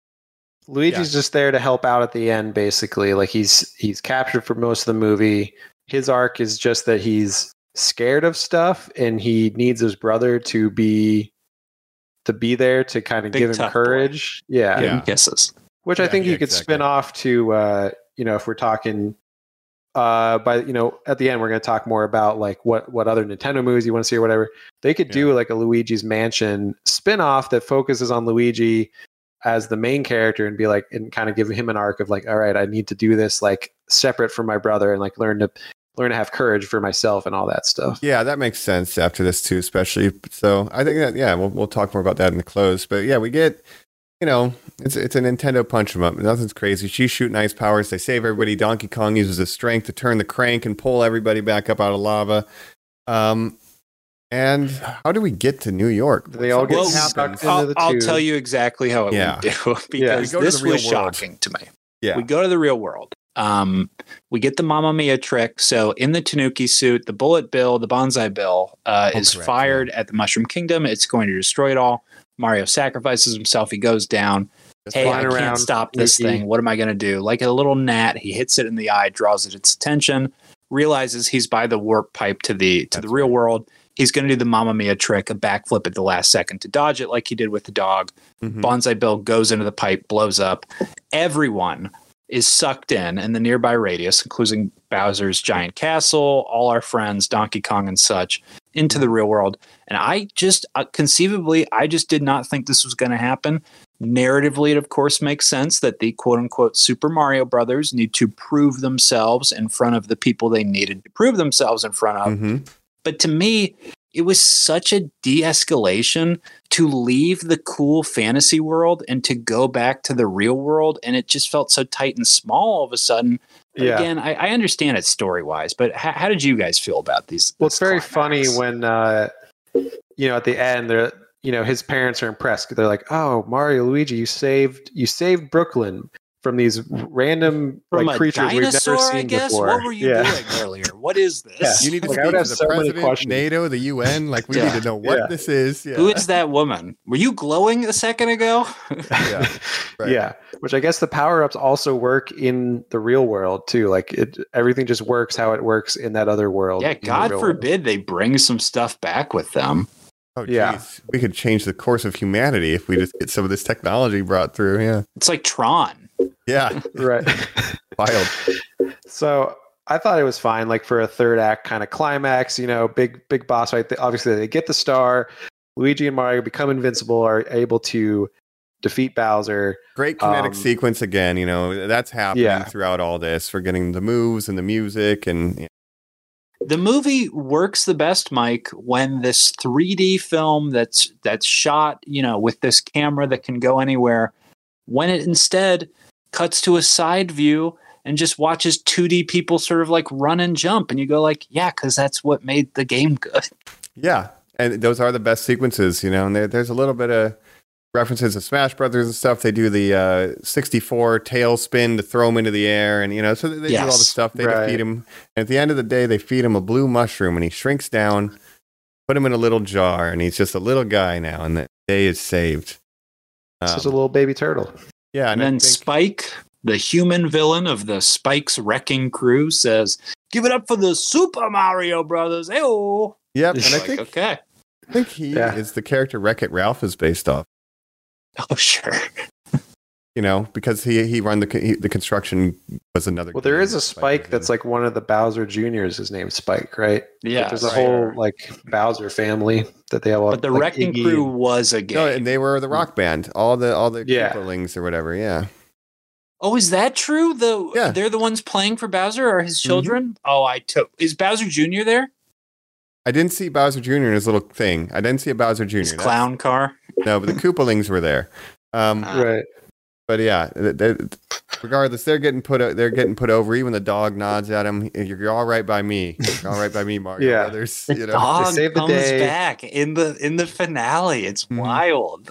Luigi's just there to help out at the end, basically. Like he's he's captured for most of the movie. His arc is just that he's scared of stuff and he needs his brother to be to be there to kind of Big give him tough boy. courage. Yeah. Give him Yeah. kisses. Which I Yeah, think yeah, you could exactly. spin off to uh, you know, if we're talking uh by you know, at the end we're gonna talk more about like what what other Nintendo movies you want to see or whatever. They could do like a Luigi's Mansion spin-off that focuses on Luigi as the main character and be like and kind of give him an arc of like, all right, I need to do this like separate from my brother and like learn to learn to have courage for myself and all that stuff. Yeah, that makes sense after this too, especially. So I think that yeah, we'll we'll talk more about that in the close. But yeah, we get, you know, it's it's a Nintendo punch 'em up. Nothing's crazy. She's shooting ice powers. They save everybody. Donkey Kong uses his strength to turn the crank and pull everybody back up out of lava. Um, and how do we get to New York? They all get Something Well, sucked happens. into I'll, the I'll tube. tell you exactly how it Yeah. would do Yeah. because We go to this the real was world. shocking to me. Yeah, We go to the real world. Um, we get the Mamma Mia trick. So in the Tanuki suit, the bullet bill, the bonsai bill, uh, Oh, is correct, fired at the Mushroom Kingdom. It's going to destroy it all. Mario sacrifices himself. He goes down. Just Hey, I flying around, can't stop this Tanuki. thing. What am I going to do? Like a little gnat, he hits it in the eye, draws it its attention, realizes he's by the warp pipe to the to That's the real right. world. He's going to do the Mamma Mia trick, a backflip at the last second to dodge it, like he did with the dog. Mhm. Bonsai Bill goes into the pipe, blows up. Everyone is sucked in in the nearby radius, including Bowser's giant castle, all our friends, Donkey Kong and such, into the real world. And I just, uh, conceivably, I just did not think this was going to happen. Narratively, it of course makes sense that the quote unquote Super Mario Brothers need to prove themselves in front of the people they needed to prove themselves in front of. Mhm. But to me, it was such a de-escalation to leave the cool fantasy world and to go back to the real world. And it just felt so tight and small all of a sudden. But Yeah. again, I, I understand it story-wise, but how, how did you guys feel about these? Well, it's this very climax? funny when uh, you know at the end they're you know his parents are impressed. They're like, "Oh, Mario, Luigi, you saved you saved Brooklyn. from these random From like a creatures we've never dinosaur, seen I guess. before. What were you Yeah. doing earlier? What is this? Yeah. You need to Like, I speak would to have the so many president, questions. NATO, the U N. Like, we Yeah. need to know what Yeah. this is. Yeah. Who is that woman? Were you glowing a second ago? Yeah. Right. Yeah, which I guess the power ups also work in the real world too. Like it, everything just works how it works in that other world. Yeah, in the God real world. forbid they bring some stuff back with them. Oh, Yeah. geez. We could change the course of humanity if we just get some of this technology brought through. Yeah. It's like Tron. Yeah. Right. Wild. So I thought it was fine, like for a third act kind of climax. You know, big big boss fight. Obviously, they get the star. Luigi and Mario become invincible, are able to defeat Bowser. Great kinetic Um, sequence again. You know, that's happening Yeah. throughout all this. We're getting the moves and the music and The movie works the best, Mike, when this three D film that's that's shot, you know, with this camera that can go anywhere, when it instead cuts to a side view and just watches two D people sort of like run and jump, and you go like, yeah, because that's what made the game good. yeah. And those are the best sequences, you know, and there, there's a little bit of references to Smash Brothers and stuff. They do the uh, sixty-four tail spin to throw him into the air, and you know, so they do all the Yes, stuff. They right. defeat him. And at the end of the day, they feed him a blue mushroom, and he shrinks down. Put him in a little jar, and he's just a little guy now, and the day is saved. It's just a Um, little baby turtle. yeah, And and I then think- Spike, the human villain of the Spike's wrecking crew, says, "Give it up for the Super Mario Brothers!" Ayo! yep, It's and I like, think okay, I think he Yeah. is the character Wreck-It Ralph is based off. oh sure. You know, because he he run the he, the construction was another. Well, there game is a that Spike was that's in. like one of the Bowser Juniors. His name's Spike, right? Yeah, Like, there's a right. whole like Bowser family that they all. But the like, wrecking Iggy crew and- was a game. no, and they were the rock band. All the all the Yeah. Koopalings or whatever. Yeah. Oh, is that true? The Yeah. they're the ones playing for Bowser or his children? Oh, I took. Is Bowser Junior there? I didn't see Bowser Junior in his little thing. I didn't see a Bowser Junior His That's- clown car. No, but the Koopalings were there. Um, Ah. Right. but yeah, they, they- regardless, they're getting put o- they're getting put over. Even the dog nods at him. You're, you're all right by me. You're all right by me, Mario Yeah. Brothers. The You know? dog save the comes day. back in the in the finale. It's Mhm. wild.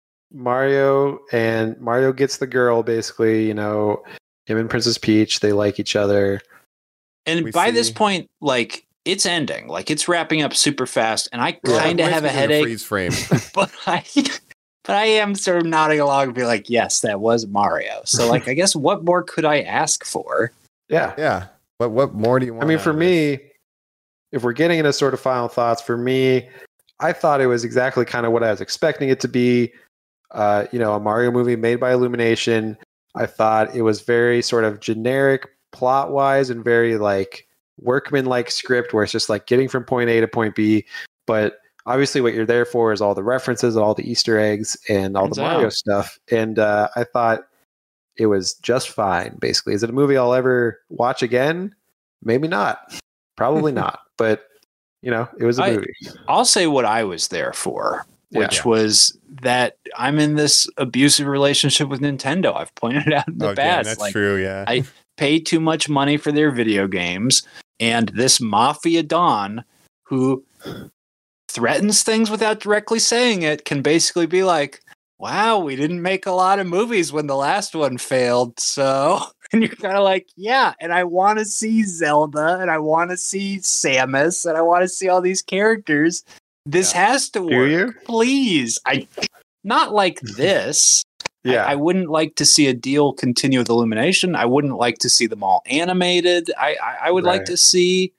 Mario and Mario gets the girl basically. You know, him and Princess Peach. They like each other. And We by this see- point, like it's ending. Like it's wrapping up super fast, and I Yeah, kind of it have a makes me do headache. Freeze frame. But I, but I am sort of nodding along and be like, yes, that was Mario. So like, I guess what more could I ask for? Yeah. yeah. What what more do you want? I mean, out for of this? me, if we're getting into sort of final thoughts, for me, I thought it was exactly kind of what I was expecting it to be. Uh, you know, a Mario movie made by Illumination. I thought it was very sort of generic plot wise and very like workman like script where it's just like getting from point A to point B. But obviously, what you're there for is all the references, all the Easter eggs, and all Turns the Mario out. stuff. And uh, I thought it was just fine, basically. Is it a movie I'll ever watch again? Maybe not. Probably not. But, you know, it was a I- movie. I'll say what I was there for, Yeah. which was that I'm in this abusive relationship with Nintendo. I've pointed out in the Oh, damn, past. that's like, true. Yeah. I pay too much money for their video games, and this Mafia Don who threatens things without directly saying it can basically be like, wow, we didn't make a lot of movies when the last one failed, so and you're kind of like, yeah, and I want to see Zelda, and I want to see Samus, and I want to see all these characters. This has to work. Do you? Please. I not like this. Yeah. I, I wouldn't like to see a deal continue with Illumination. I wouldn't like to see them all animated. I, I, I would like Right. to see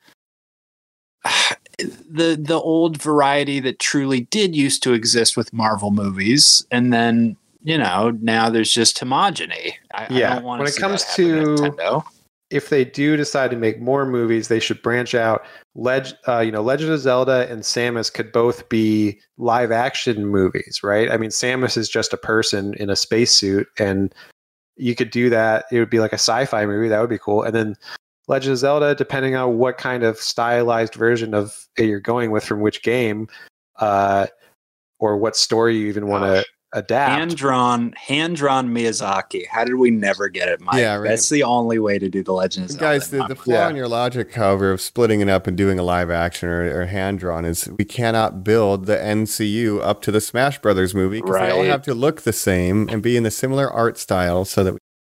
the the old variety that truly did used to exist with Marvel movies, and then you know now there's just homogeny. I, Yeah. I don't want When to it see comes that happen to- Nintendo. if they do decide to make more movies, they should branch out. Leg, uh, you know, Legend of Zelda and Samus could both be live action movies, right? I mean, Samus is just a person in a spacesuit, and you could do that. It would be like a sci-fi movie. That would be cool. And then Legend of Zelda, depending on what kind of stylized version of it you're going with from which game, uh, or what story you even want to adapt. Hand drawn, hand drawn Miyazaki. How did we never get it, Mike? Yeah, right. That's the only way to do the Legend of Zelda. Guys, in the, my the mind. flaw Yeah. in your logic, however, of splitting it up and doing a live action or, or hand drawn is we cannot build the N C U up to the Smash Brothers movie because they all Right. have to look the same and be in the similar art style so that we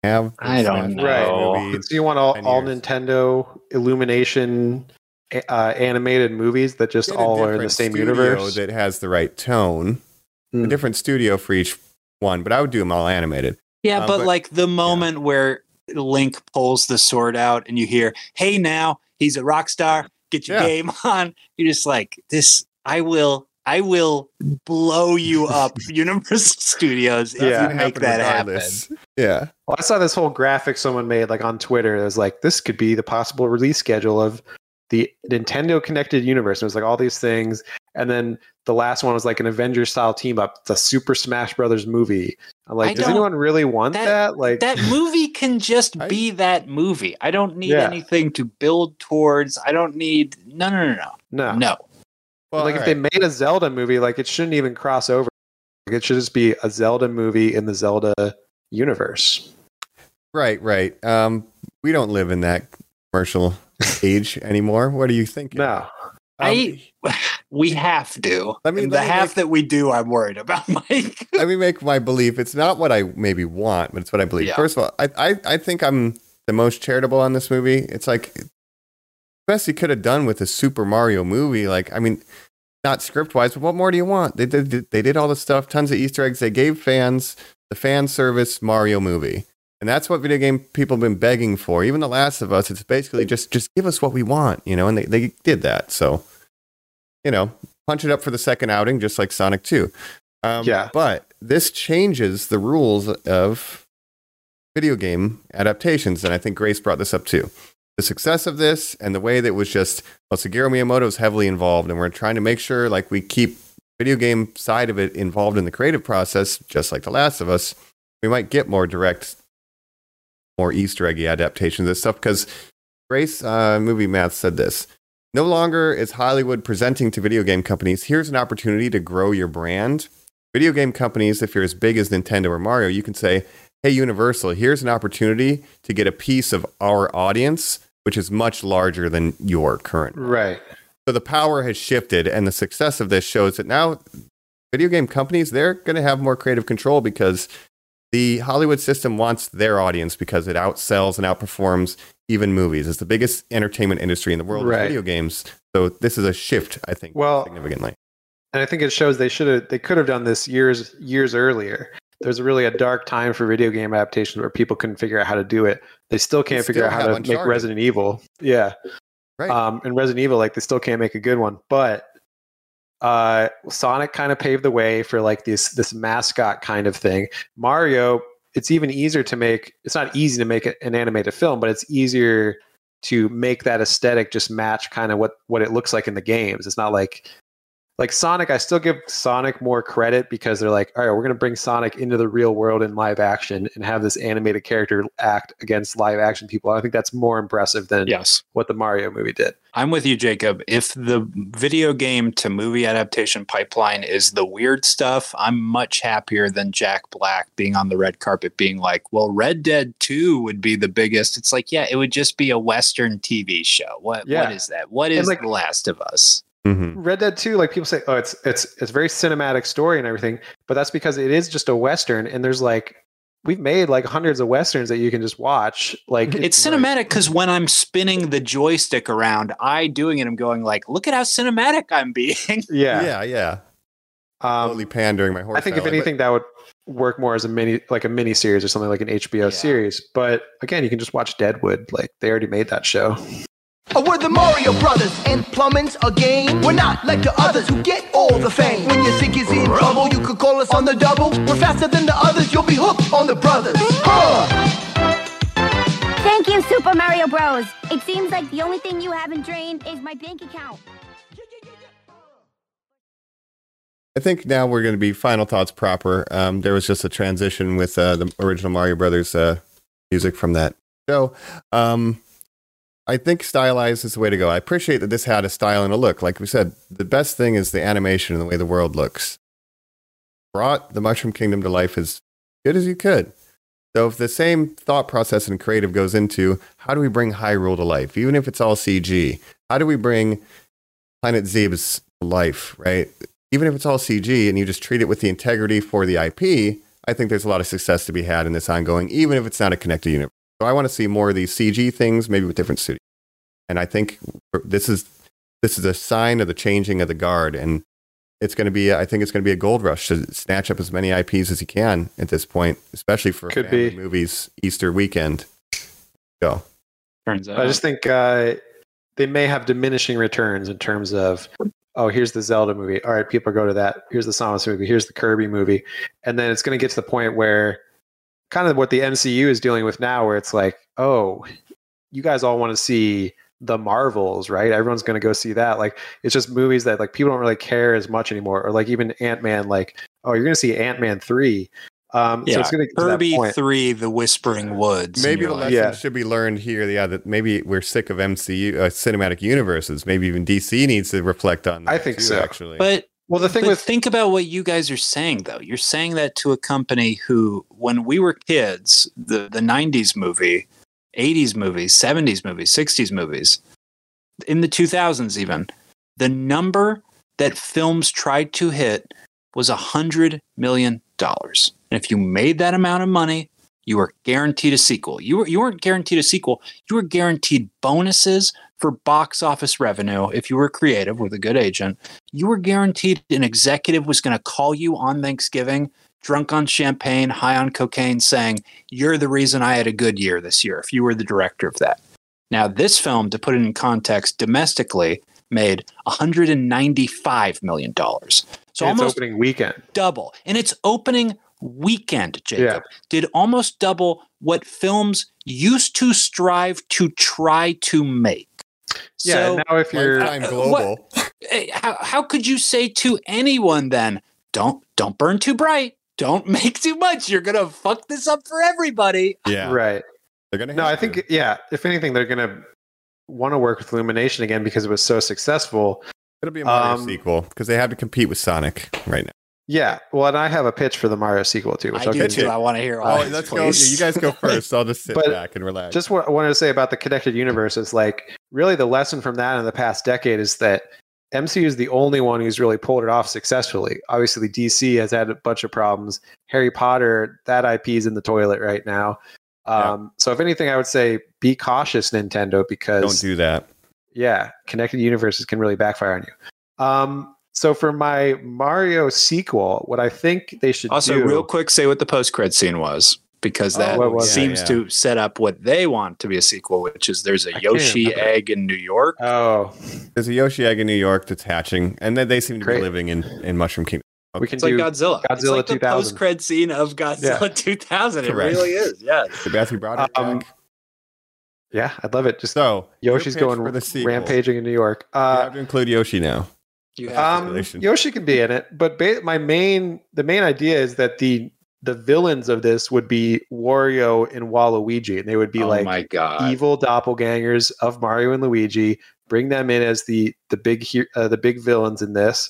have. I don't Smash Bros. know. movie So you want all, ten all years. Nintendo Illumination uh, animated movies that just Get a all are in the different same studio universe? that has the right tone. A Hmm. different studio for each one, but I would do them all animated. Yeah, Um, but, but- like the moment where Link pulls the sword out and you hear, "Hey, now he's a rock star. Get your Yeah. game on." You're just like, "This, I will, I will blow you up, Universal Studios, if Yeah. you make that happen." Yeah. Well, I saw this whole graphic someone made like on Twitter. It was like, this could be the possible release schedule of the Nintendo Connected Universe. And it was like all these things. And then the last one was like an Avengers style team up, the Super Smash Brothers movie. I'm like, I does don't- anyone really want that- that? Like, That movie can just I- be that movie. I don't need Yeah. anything to build towards. I don't need no, no, no, no, no. no. Well, like if all they right. made a Zelda movie, like it shouldn't even cross over. Like, it should just be a Zelda movie in the Zelda universe. Right, right. Um, we don't live in that commercial age anymore. What are you thinking? No. Um, I we have to. Let me- And let the me half make- that we do, I'm worried about, Mike. let me make my belief. It's not what I maybe want, but it's what I believe. Yeah. First of all, I, I I think I'm the most charitable on this movie. It's like the best you could have done with a Super Mario movie. Like, I mean, not script wise, but what more do you want? They did they did all the stuff, tons of Easter eggs. They gave fans the fan service Mario movie. And that's what video game people have been begging for. Even The Last of Us, it's basically just just give us what we want, you know, and they, they did that. So, you know, punch it up for the second outing, just like Sonic two. Um, Yeah. But this changes the rules of video game adaptations. And I think Grace brought this up too. The success of this and the way that it was just, well, Shigeru Miyamoto is heavily involved, and we're trying to make sure like we keep video game side of it involved in the creative process, just like The Last of Us. We might get more direct, more Easter eggy adaptations of this stuff, because Grace uh, Movie Math said this. No longer is Hollywood presenting to video game companies, here's an opportunity to grow your brand. Video game companies, if you're as big as Nintendo or Mario, you can say, hey, Universal, here's an opportunity to get a piece of our audience, which is much larger than your current. Right. So the power has shifted, and the success of this shows that now video game companies, they're going to have more creative control because the Hollywood system wants their audience because it outsells and outperforms even movies. It's the biggest entertainment industry in the world Right. of video games. So this is a shift, I think, Well, significantly. And I think it shows they should have they could have done this years years earlier. There's really a dark time for video game adaptations where people couldn't figure out how to do it. They still can't They figure still out how have to make Uncharted. Resident Evil. Yeah. Right. Um, and Resident Evil, like they still can't make a good one. But uh, Sonic kind of paved the way for like this this mascot kind of thing. Mario, it's even easier to make. It's not easy to make an animated film, but it's easier to make that aesthetic just match kind of what what it looks like in the games. It's not like like Sonic. I still give Sonic more credit because they're like, all right, we're going to bring Sonic into the real world in live action and have this animated character act against live action people. I think that's more impressive than Yes. what the Mario movie did. I'm with you, Jacob. If the video game to movie adaptation pipeline is the weird stuff, I'm much happier than Jack Black being on the red carpet being like, well, Red Dead two would be the biggest. It's like, yeah, it would just be a Western T V show. What Yeah. what is that? What is like- The Last of Us? Mm-hmm. Red Dead two, like people say, oh, it's it's it's very cinematic story and everything, but that's because it is just a Western, and there's like we've made like hundreds of Westerns that you can just watch. Like It's cinematic because when I'm spinning the joystick around, I doing it, I'm going like, look at how cinematic I'm being. yeah. Yeah, yeah. Um, Slowly pandering my horse. I think if salad, anything, that would work more as a mini, like a mini series or something like an H B O Yeah. series. But again, you can just watch Deadwood. Like they already made that show. We're the Mario Brothers, and plumbing's a game. We're not like the others who get all the fame. When your sink is in trouble, you could call us on the double. We're faster than the others, you'll be hooked on the brothers. Huh! Thank you, Super Mario Bros. It seems like the only thing you haven't drained is my bank account. I think now we're going to be final thoughts proper. Um, there was just a transition with uh, the original Mario Brothers uh, music from that show. Um, I think stylized is the way to go. I appreciate that this had a style and a look. Like we said, the best thing is the animation and the way the world looks. Brought the Mushroom Kingdom to life as good as you could. So if the same thought process and creative goes into how do we bring Hyrule to life, even if it's all C G? How do we bring Planet Zebes to life, right? Even if it's all C G and you just treat it with the integrity for the I P, I think there's a lot of success to be had in this ongoing, even if it's not a connected universe. So I want to see more of these C G things, maybe with different studios. And I think this is this is a sign of the changing of the guard, and it's going to be. I think it's going to be a gold rush to snatch up as many I Ps as you can at this point, especially for Could family be. movies Easter weekend. Go. Turns out. I just think uh, they may have diminishing returns in terms of, oh, here's the Zelda movie. All right, people go to that. Here's the Samus movie. Here's the Kirby movie. And then it's going to get to the point where kind of what the M C U is dealing with now, where it's like, oh, you guys all want to see the Marvels, right? Everyone's going to go see that. Like, it's just movies that like people don't really care as much anymore. Or like even Ant-Man, like, oh, you're going to see Ant-Man three. Um, yeah, so it's going to Kirby that point. three, The Whispering Woods. Maybe and the you're lesson like, Yeah. should be learned here. Yeah, that maybe we're sick of M C U uh, cinematic universes. Maybe even D C needs to reflect on that. I think too, so. Actually, But Well, the thing but with think about what you guys are saying, though. You're saying that to a company who, when we were kids, the, the nineties movie, eighties movies, seventies movies, sixties movies, in the two thousands even, the number that films tried to hit was one hundred million dollars. And if you made that amount of money, you were guaranteed a sequel. You, were, you weren't guaranteed a sequel. You were guaranteed bonuses for box office revenue if you were creative with a good agent. You were guaranteed an executive was going to call you on Thanksgiving, drunk on champagne, high on cocaine, saying, you're the reason I had a good year this year, if you were the director of that. Now, this film, to put it in context, domestically made one hundred ninety-five million dollars. So its almost opening weekend. double. And its opening weekend, Jacob, did almost double what films used to strive to try to make. Yeah, So, and now if you're Lifetime uh, global. eh, how, how could you say to anyone then, don't don't burn too bright, don't make too much, you're gonna fuck this up for everybody? Yeah, right. They're gonna. No, have I think to. yeah. If anything, they're gonna want to work with Illumination again because it was so successful. it'll be a Mario um, sequel because they have to compete with Sonic right now. Yeah. Well, and I have a pitch for the Mario sequel too, which I I'll do get too. to. I want to hear all Oh, this, let's go. please. You guys go first. I'll just sit But back and relax. Just what I wanted to say about the connected universe is like really the lesson from that in the past decade is that M C U is the only one who's really pulled it off successfully. Obviously, D C has had a bunch of problems. Harry Potter, that I P is in the toilet right now. Um, So if anything, I would say be cautious, Nintendo, because Don't do that. yeah, connected universes can really backfire on you. Um, so for my Mario sequel, what I think they should Also, do, real quick, say what the post-cred scene was, because Oh, that what was it? seems Yeah, to set up what they want to be a sequel, which is there's a can't Yoshi remember. egg in New York. oh, There's a Yoshi egg in New York that's hatching, and then they seem to Great. be living in, in Mushroom Kingdom. we can It's like do Godzilla. it's Godzilla like the two thousand. post-cred scene of Godzilla Yeah. two thousand. It Correct. really is, yeah. The Matthew Broderick Um, egg. Yeah, I'd love it. Just So your Yoshi's pitch going for the sequel. rampaging in New York. You Uh, have to include Yoshi now. You have um, Speculation. Yoshi can be in it, but ba- my main the main idea is that the the villains of this would be Wario and Waluigi, and they would be oh like my god. evil doppelgangers of Mario and Luigi. Bring them in as the the big he- uh, the big villains in this.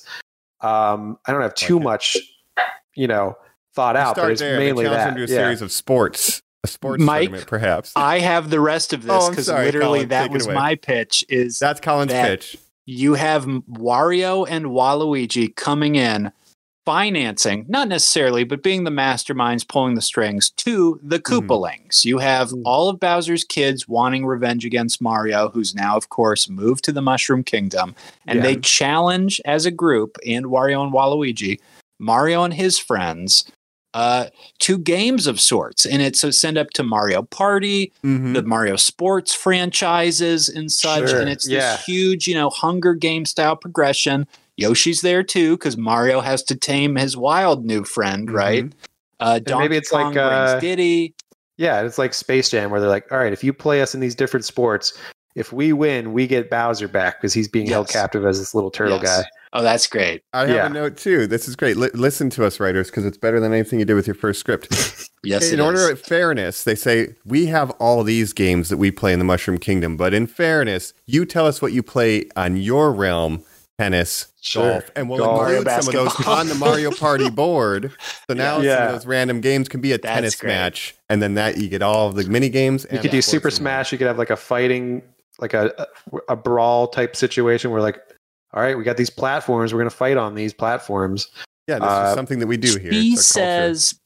Um, I don't have too Like it. much, you know, thought You out, but start it's there. mainly they challenge that. them to a Yeah. series of sports, a sports Mike, tournament, perhaps. I have the rest of this Oh, I'm because sorry, literally Colin, that take it was away. my pitch. Is That's Colin's that- pitch. you have Wario and Waluigi coming in, financing, not necessarily, but being the masterminds pulling the strings to the Koopalings. You have Mhm. all of Bowser's kids wanting revenge against Mario, who's now, of course, moved to the Mushroom Kingdom. And Yeah. they challenge as a group, and Wario and Waluigi, Mario and his friends, uh, to games of sorts. And it's a send up to Mario Party, Mhm. the Mario sports franchises and such. Sure, And it's yeah. this huge, you know, Hunger Game style progression. Yoshi's there too, because Mario has to tame his wild new friend, Mhm. right? Uh, Donkey maybe it's Kong like, uh, brings Diddy. Yeah, it's like Space Jam, where they're like, all right, if you play us in these different sports, if we win, we get Bowser back because he's being held Yes. captive as this little turtle Yes. guy. Oh, that's great. I have Yeah. a note too. This is great. Li- listen to us, writers, because it's better than anything you did with your first script. Yes, in it order is. of fairness, they say we have all these games that we play in the Mushroom Kingdom, but in fairness, you tell us what you play on your realm, tennis, Sure. golf, and we'll Golf. include Mario some of those basketball. on the Mario Party board. So now some Yeah. of those random games can be a That's tennis great. match, and then that you get all of the mini games. You could do Super Smash. You could have like a fighting, like a a, a brawl type situation where like, all right, we got these platforms. We're gonna fight on these platforms. Yeah, this Uh, is something that we do here. He It's our culture. says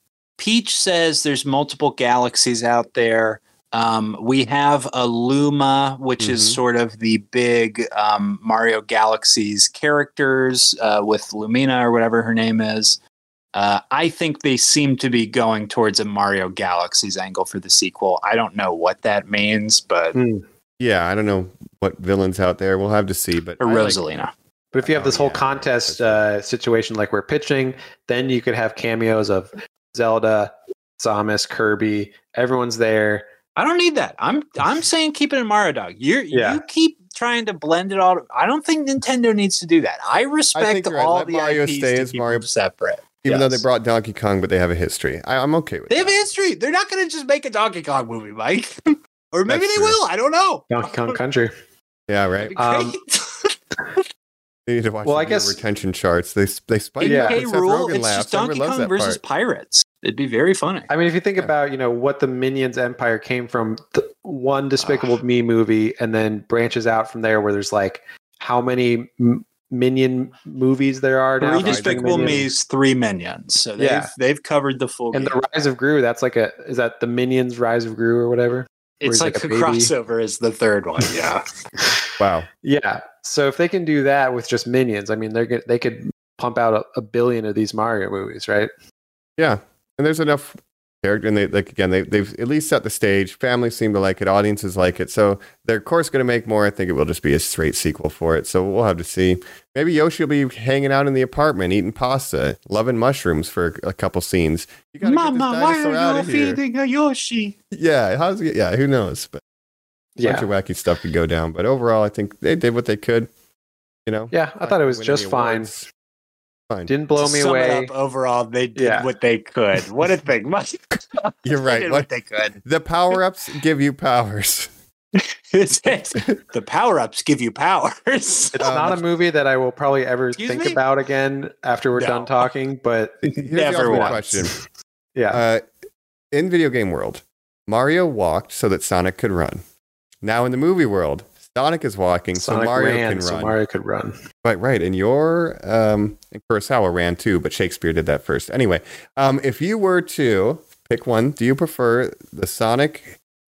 Peach says there's multiple galaxies out there. Um, we have a Luma, which Mm-hmm. is sort of the big um, Mario Galaxies characters uh, with Lumina or whatever her name is. Uh, I think they seem to be going towards a Mario Galaxies angle for the sequel. I don't know what that means, but Hmm. Yeah, I don't know what villains out there. We'll have to see. But or I like- Rosalina. But if you have Oh, this whole yeah, contest that's uh, situation like we're pitching, then you could have cameos of Zelda, Samus, Kirby. Everyone's there. I don't need that. I'm I'm saying keep it in Mario Dog. You're Yeah. you keep trying to blend it all. I don't think Nintendo needs to do that. I respect you're right. all Let the Mario I Ps stay to as keep Mario- them separate. even though Yes. they brought Donkey Kong, but they have a history. I, I'm okay with They have that. a history. They're not going to just make a Donkey Kong movie, Mike. Or maybe That's they true. will. I don't know. Donkey Kong Country. Yeah, That'd right. be Um, great. You need to watch Well, the I viewer guess- retention charts. They they spike. Yeah. up A when K Seth rule. Rogen It's laughs. just Everyone Donkey loves Kong that versus part. pirates. It'd be very funny. I mean, if you think Yeah. about, you know, what the Minions Empire came from, the one Despicable Ah. Me movie, and then branches out from there, where there's like how many m- Minion movies there are now? Three Rising Despicable Minions. Me's, three Minions. So they've Yeah. they've covered the full. And game. the Rise of Gru. That's like a is that the Minions Rise of Gru or whatever? where It's he's like, like a a, baby. crossover is the third one. Yeah. Wow. Yeah. So if they can do that with just Minions, I mean, they're get, they could pump out a, a billion of these Mario movies, right? Yeah, and there's enough character, and they like again they they've at least set the stage. Families seem to like it, audiences like it, so they're of course going to make more. I think it will just be a straight sequel for it. So we'll have to see. Maybe Yoshi will be hanging out in the apartment, eating pasta, loving mushrooms for a couple scenes. You gotta get this dinosaur out of here. a Yoshi? Yeah, how's it? Yeah, who knows? But a bunch Yeah. of wacky stuff could go down. But overall, I think they did what they could. You know. Yeah. I thought it was Winning just the fine. awards. Fine. Didn't blow To me sum away. It up, overall, they did Yeah. what they could. What a thing! You're They right. did What- what they could. The power ups give you powers. It's, it's, the power ups give you powers. It's Um, not a movie that I will probably ever Excuse think me? about again after we're No. done talking. But Here's the Never ultimate once. question. yeah, Uh, in video game world, Mario walked so that Sonic could run. Now in the movie world, Sonic is walking Sonic so Mario ran, can so run. Mario could run. Right, right. And your um, and Kurosawa ran too, but Shakespeare did that first. Anyway, um, if you were to pick one, do you prefer the Sonic?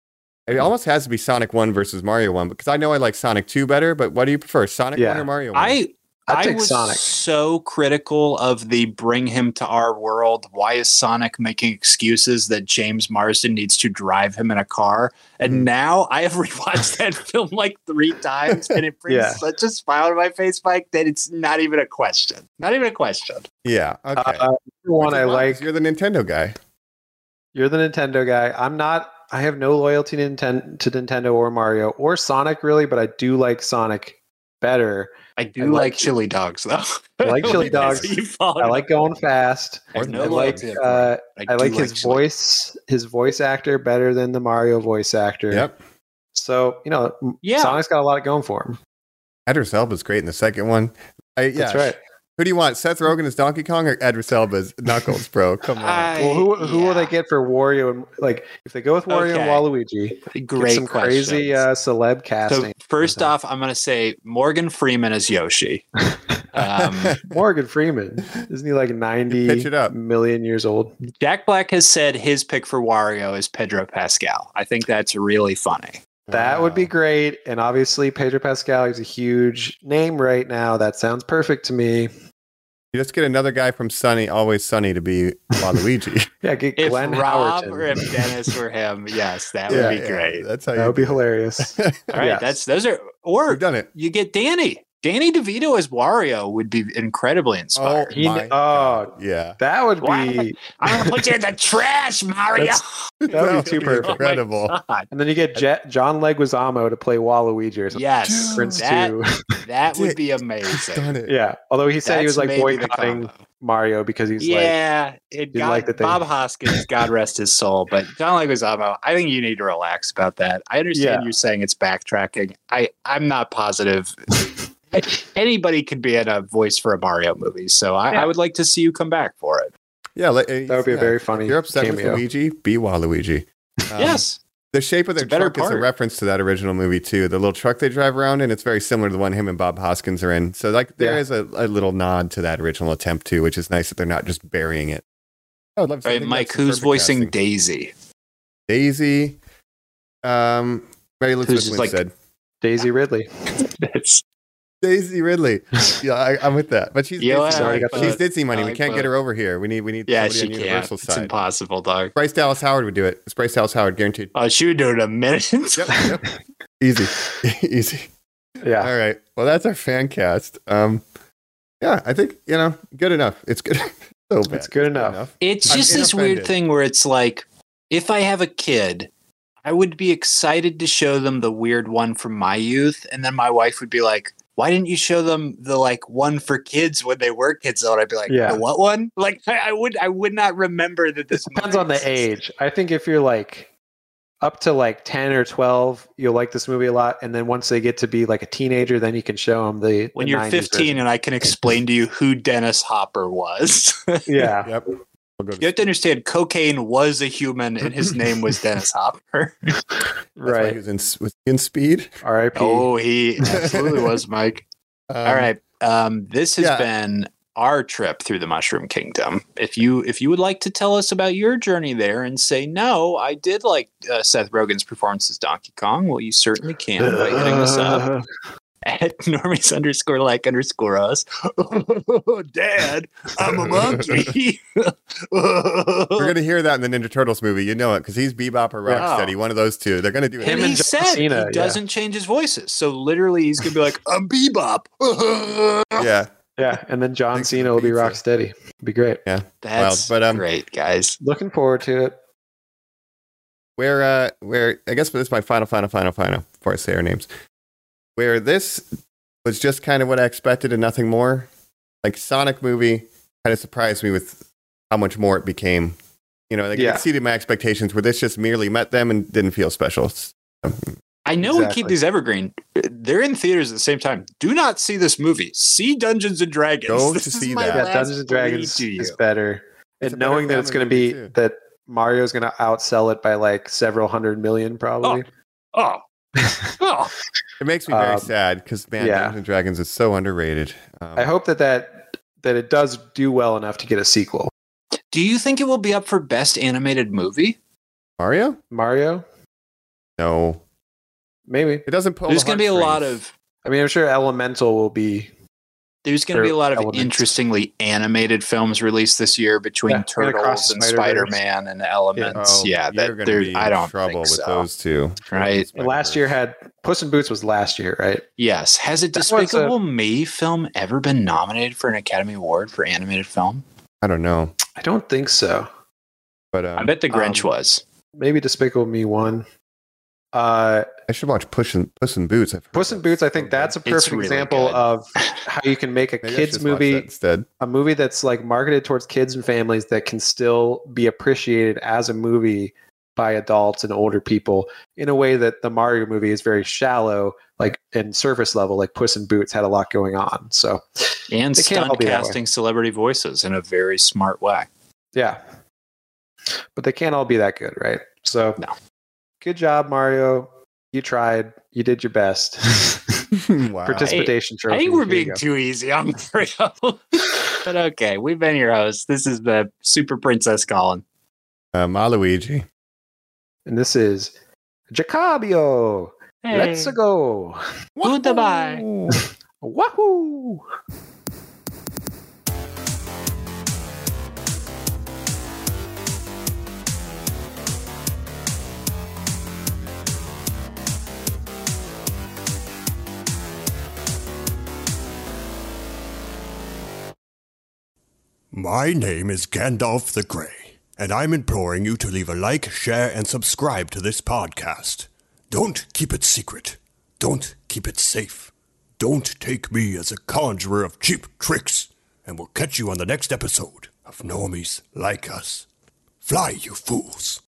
It almost has to be Sonic one versus Mario one, because I know I like Sonic two better. But what do you prefer, Sonic Yeah. one or Mario one? I I'd I take was Sonic. so critical of the bring him to our world. Why is Sonic making excuses that James Marsden needs to drive him in a car? And Mhm. now I have rewatched that film like three times, and it brings Yeah. such a smile to my face, Mike, that it's not even a question. Not even a question. yeah. Okay. Uh, one Which I is why, 'cause like. You're the Nintendo guy. You're the Nintendo guy. I'm not. I have no loyalty to, Ninten- to Nintendo or Mario or Sonic really, but I do like Sonic better. I do I like, like- chili dogs, though. I like chili That's dogs. what you followed I like going fast. I have no I like. loyalty for Uh, it. I do like his chili. voice. His voice actor better than the Mario voice actor. Yep. So you know, Yeah. Sonic's got a lot going for him. Idris Elba's great in the second one. I, yeah. That's right. Who do you want? Seth Rogen as Donkey Kong or Idris Elba as Knuckles, bro? Come on. I- Well, who who will they yeah. get for Wario and like if they go with Wario Okay. and Waluigi? Great get some crazy uh, questions. celeb So casting. first off, I'm going to say Morgan Freeman as Yoshi. Um, Morgan Freeman, isn't he like ninety Pitch it up. million years old? Jack Black has said his pick for Wario is Pedro Pascal. I think that's really funny. That would be Wow. great. And obviously, Pedro Pascal is a huge name right now. That sounds perfect to me. You just get another guy from Sunny, Always Sunny, to be Waluigi. Yeah, get If Glenn Rob Howerton. or if Dennis were him, yes, that Yeah, would be yeah, great. That's how that you would be do it. hilarious. All right, Yes. that's those are or We've done it. you get Danny. Danny DeVito as Wario would be incredibly Oh, inspiring. He- my oh. God. Yeah. That would What? be. I'm gonna put you in the trash, Mario. That's- That would be too perfect. Incredible. Oh my God. And then you get Je- John Leguizamo to play Waluigi or something. Yes, Prince that two. that would Dick, be Done amazing. it. Yeah. Although he said he was That's like maybe the boycotting combo. Mario because he's like, Yeah, it didn't got like the thing. Bob Hoskins, God rest his soul. But John Leguizamo, I think you need to relax about that. I understand Yeah. you saying it's backtracking. I I'm not positive. Anybody could be in a voice for a Mario movie, so I, Yeah. I would like to see you come back for it. Yeah. Like, that would be a yeah. very funny If you're upset cameo. with Luigi, be Waluigi. Um, yes, The shape of It's their a better truck is a part. reference to that original movie too. The little truck they drive around in, it's very similar to the one him and Bob Hoskins are in. So like there Yeah. is a, a little nod to that original attempt too, which is nice that they're not just burying it. I would love to. All I right, think Mike, that's the who's perfect voicing casting. Daisy? Daisy? Um, Mary Elizabeth Who's Winstead. like- Daisy Ridley. It's Daisy Ridley. Yeah, I, I'm with that. But she's You know Disney what? money. I like She's both. Disney money. I We like can't get both. her over here. We need we need yeah, somebody she on can't. Universal It's side. impossible, dog. Bryce Dallas Howard would do it. It's Bryce Dallas Howard, guaranteed. Oh, she would do it in a minute. Yep, yep. Easy, easy. Yeah. All right. Well, that's our fan cast. Um, yeah, I think you know, good enough. It's good. So bad. It's good enough. It's I'm just this weird inoffended. thing where it's like, if I have a kid, I would be excited to show them the weird one from my youth, and then my wife would be like, "Why didn't you show them the like one for kids when they were kids?" So I'd be like, Yeah. "The what one?" Like I, I would, I would not remember that this Depends movie on the exists. age. I think if you're like up to like ten or twelve, you'll like this movie a lot. And then once they get to be like a teenager, then you can show them the. When the you're nineties fifteen, version. and I can explain to you who Dennis Hopper was. Yeah. Yep. We'll go to You have to understand, cocaine was a human, and his name was Dennis Hopper. That's why he Right. was in, was he in Speed. R I P. Oh, he absolutely was, Mike. Um, All right. Um, this has yeah. been our trip through the Mushroom Kingdom. If you if you would like to tell us about your journey there and say, no, I did like uh, Seth Rogen's performance as Donkey Kong, well, you certainly can by hitting us up at normies underscore like underscore us. Dad, I'm a monkey. We're gonna hear that in the Ninja Turtles movie. You know it because he's Bebop or Yeah. Rocksteady. One of those two. They're gonna do it. And Him he and John said Cena, he yeah. doesn't change his voices. So literally he's going to be like, I'm Bebop. Yeah. Yeah. And then John Thanks for Cena the will be pizza. rock steady. Be great. That's Well, but, um, great, guys. Looking forward to it. Where uh where I guess this is my final, final, final, final before I say our names. Where this was just kind of what I expected and nothing more. Like Sonic movie kind of surprised me with how much more it became. You know, like Yeah. it exceeded my expectations where this just merely met them and didn't feel special. I know we Exactly. keep these evergreen. They're in theaters at the same time. Do not see this movie. See Dungeons and Dragons. Go This to is see my that. Yeah, last Dungeons and plea Dragons to you. is better. It's a And better knowing that it's family going to be movie, too. that Mario's going to outsell it by like several hundred million, probably. Oh. Oh. It makes me very Um, sad because man, yeah. Dungeons and Dragons is so underrated. Um, I hope that, that that it does do well enough to get a sequel. Do you think it will be up for Best Animated Movie? Mario? Mario, No, maybe. it doesn't pull. There's the going to be a lot heartstrings. of I mean, I'm sure Elemental will be. There's going to be a lot of Elements. interestingly animated films released this year between Yeah, and Across Turtles the and Spider-Verse. Spider-Man and Elements. Oh, yeah, you're that gonna there. be I in don't trouble think with so. those two. Right. Last year had Puss in Boots was last year, right? Yes. Has a That was Despicable Me film ever been nominated for an Academy Award for animated film? I don't know, I don't think so. but um, I bet The Grinch um, was. Maybe Despicable Me one. Uh, I should watch Puss in Puss in Boots. I've heard Puss in of. Boots, I think Okay. that's a It's perfect really example good. of how you can make a Maybe I should kids just watch movie, that instead. a movie that's like marketed towards kids and families that can still be appreciated as a movie by adults and older people in a way that the Mario movie is very shallow, like and surface level, like Puss in Boots had a lot going on. So And They can't all stunt be that way. casting celebrity voices in a very smart way. yeah. But they can't all be that good, right? So No. good job, Mario. You tried. You did your best. Wow. Participation trophy. I think we're Here you being go. too easy on Mario. But okay, we've been your hosts. This is the Super Princess Colin. Uh, Maluigi. And this is Jacobio. Let's go. Goodbye. Wahoo! My name is Gandalf the Grey, and I'm imploring you to leave a like, share, and subscribe to this podcast. Don't keep it secret. Don't keep it safe. Don't take me as a conjurer of cheap tricks, and we'll catch you on the next episode of Normies Like Us. Fly, you fools.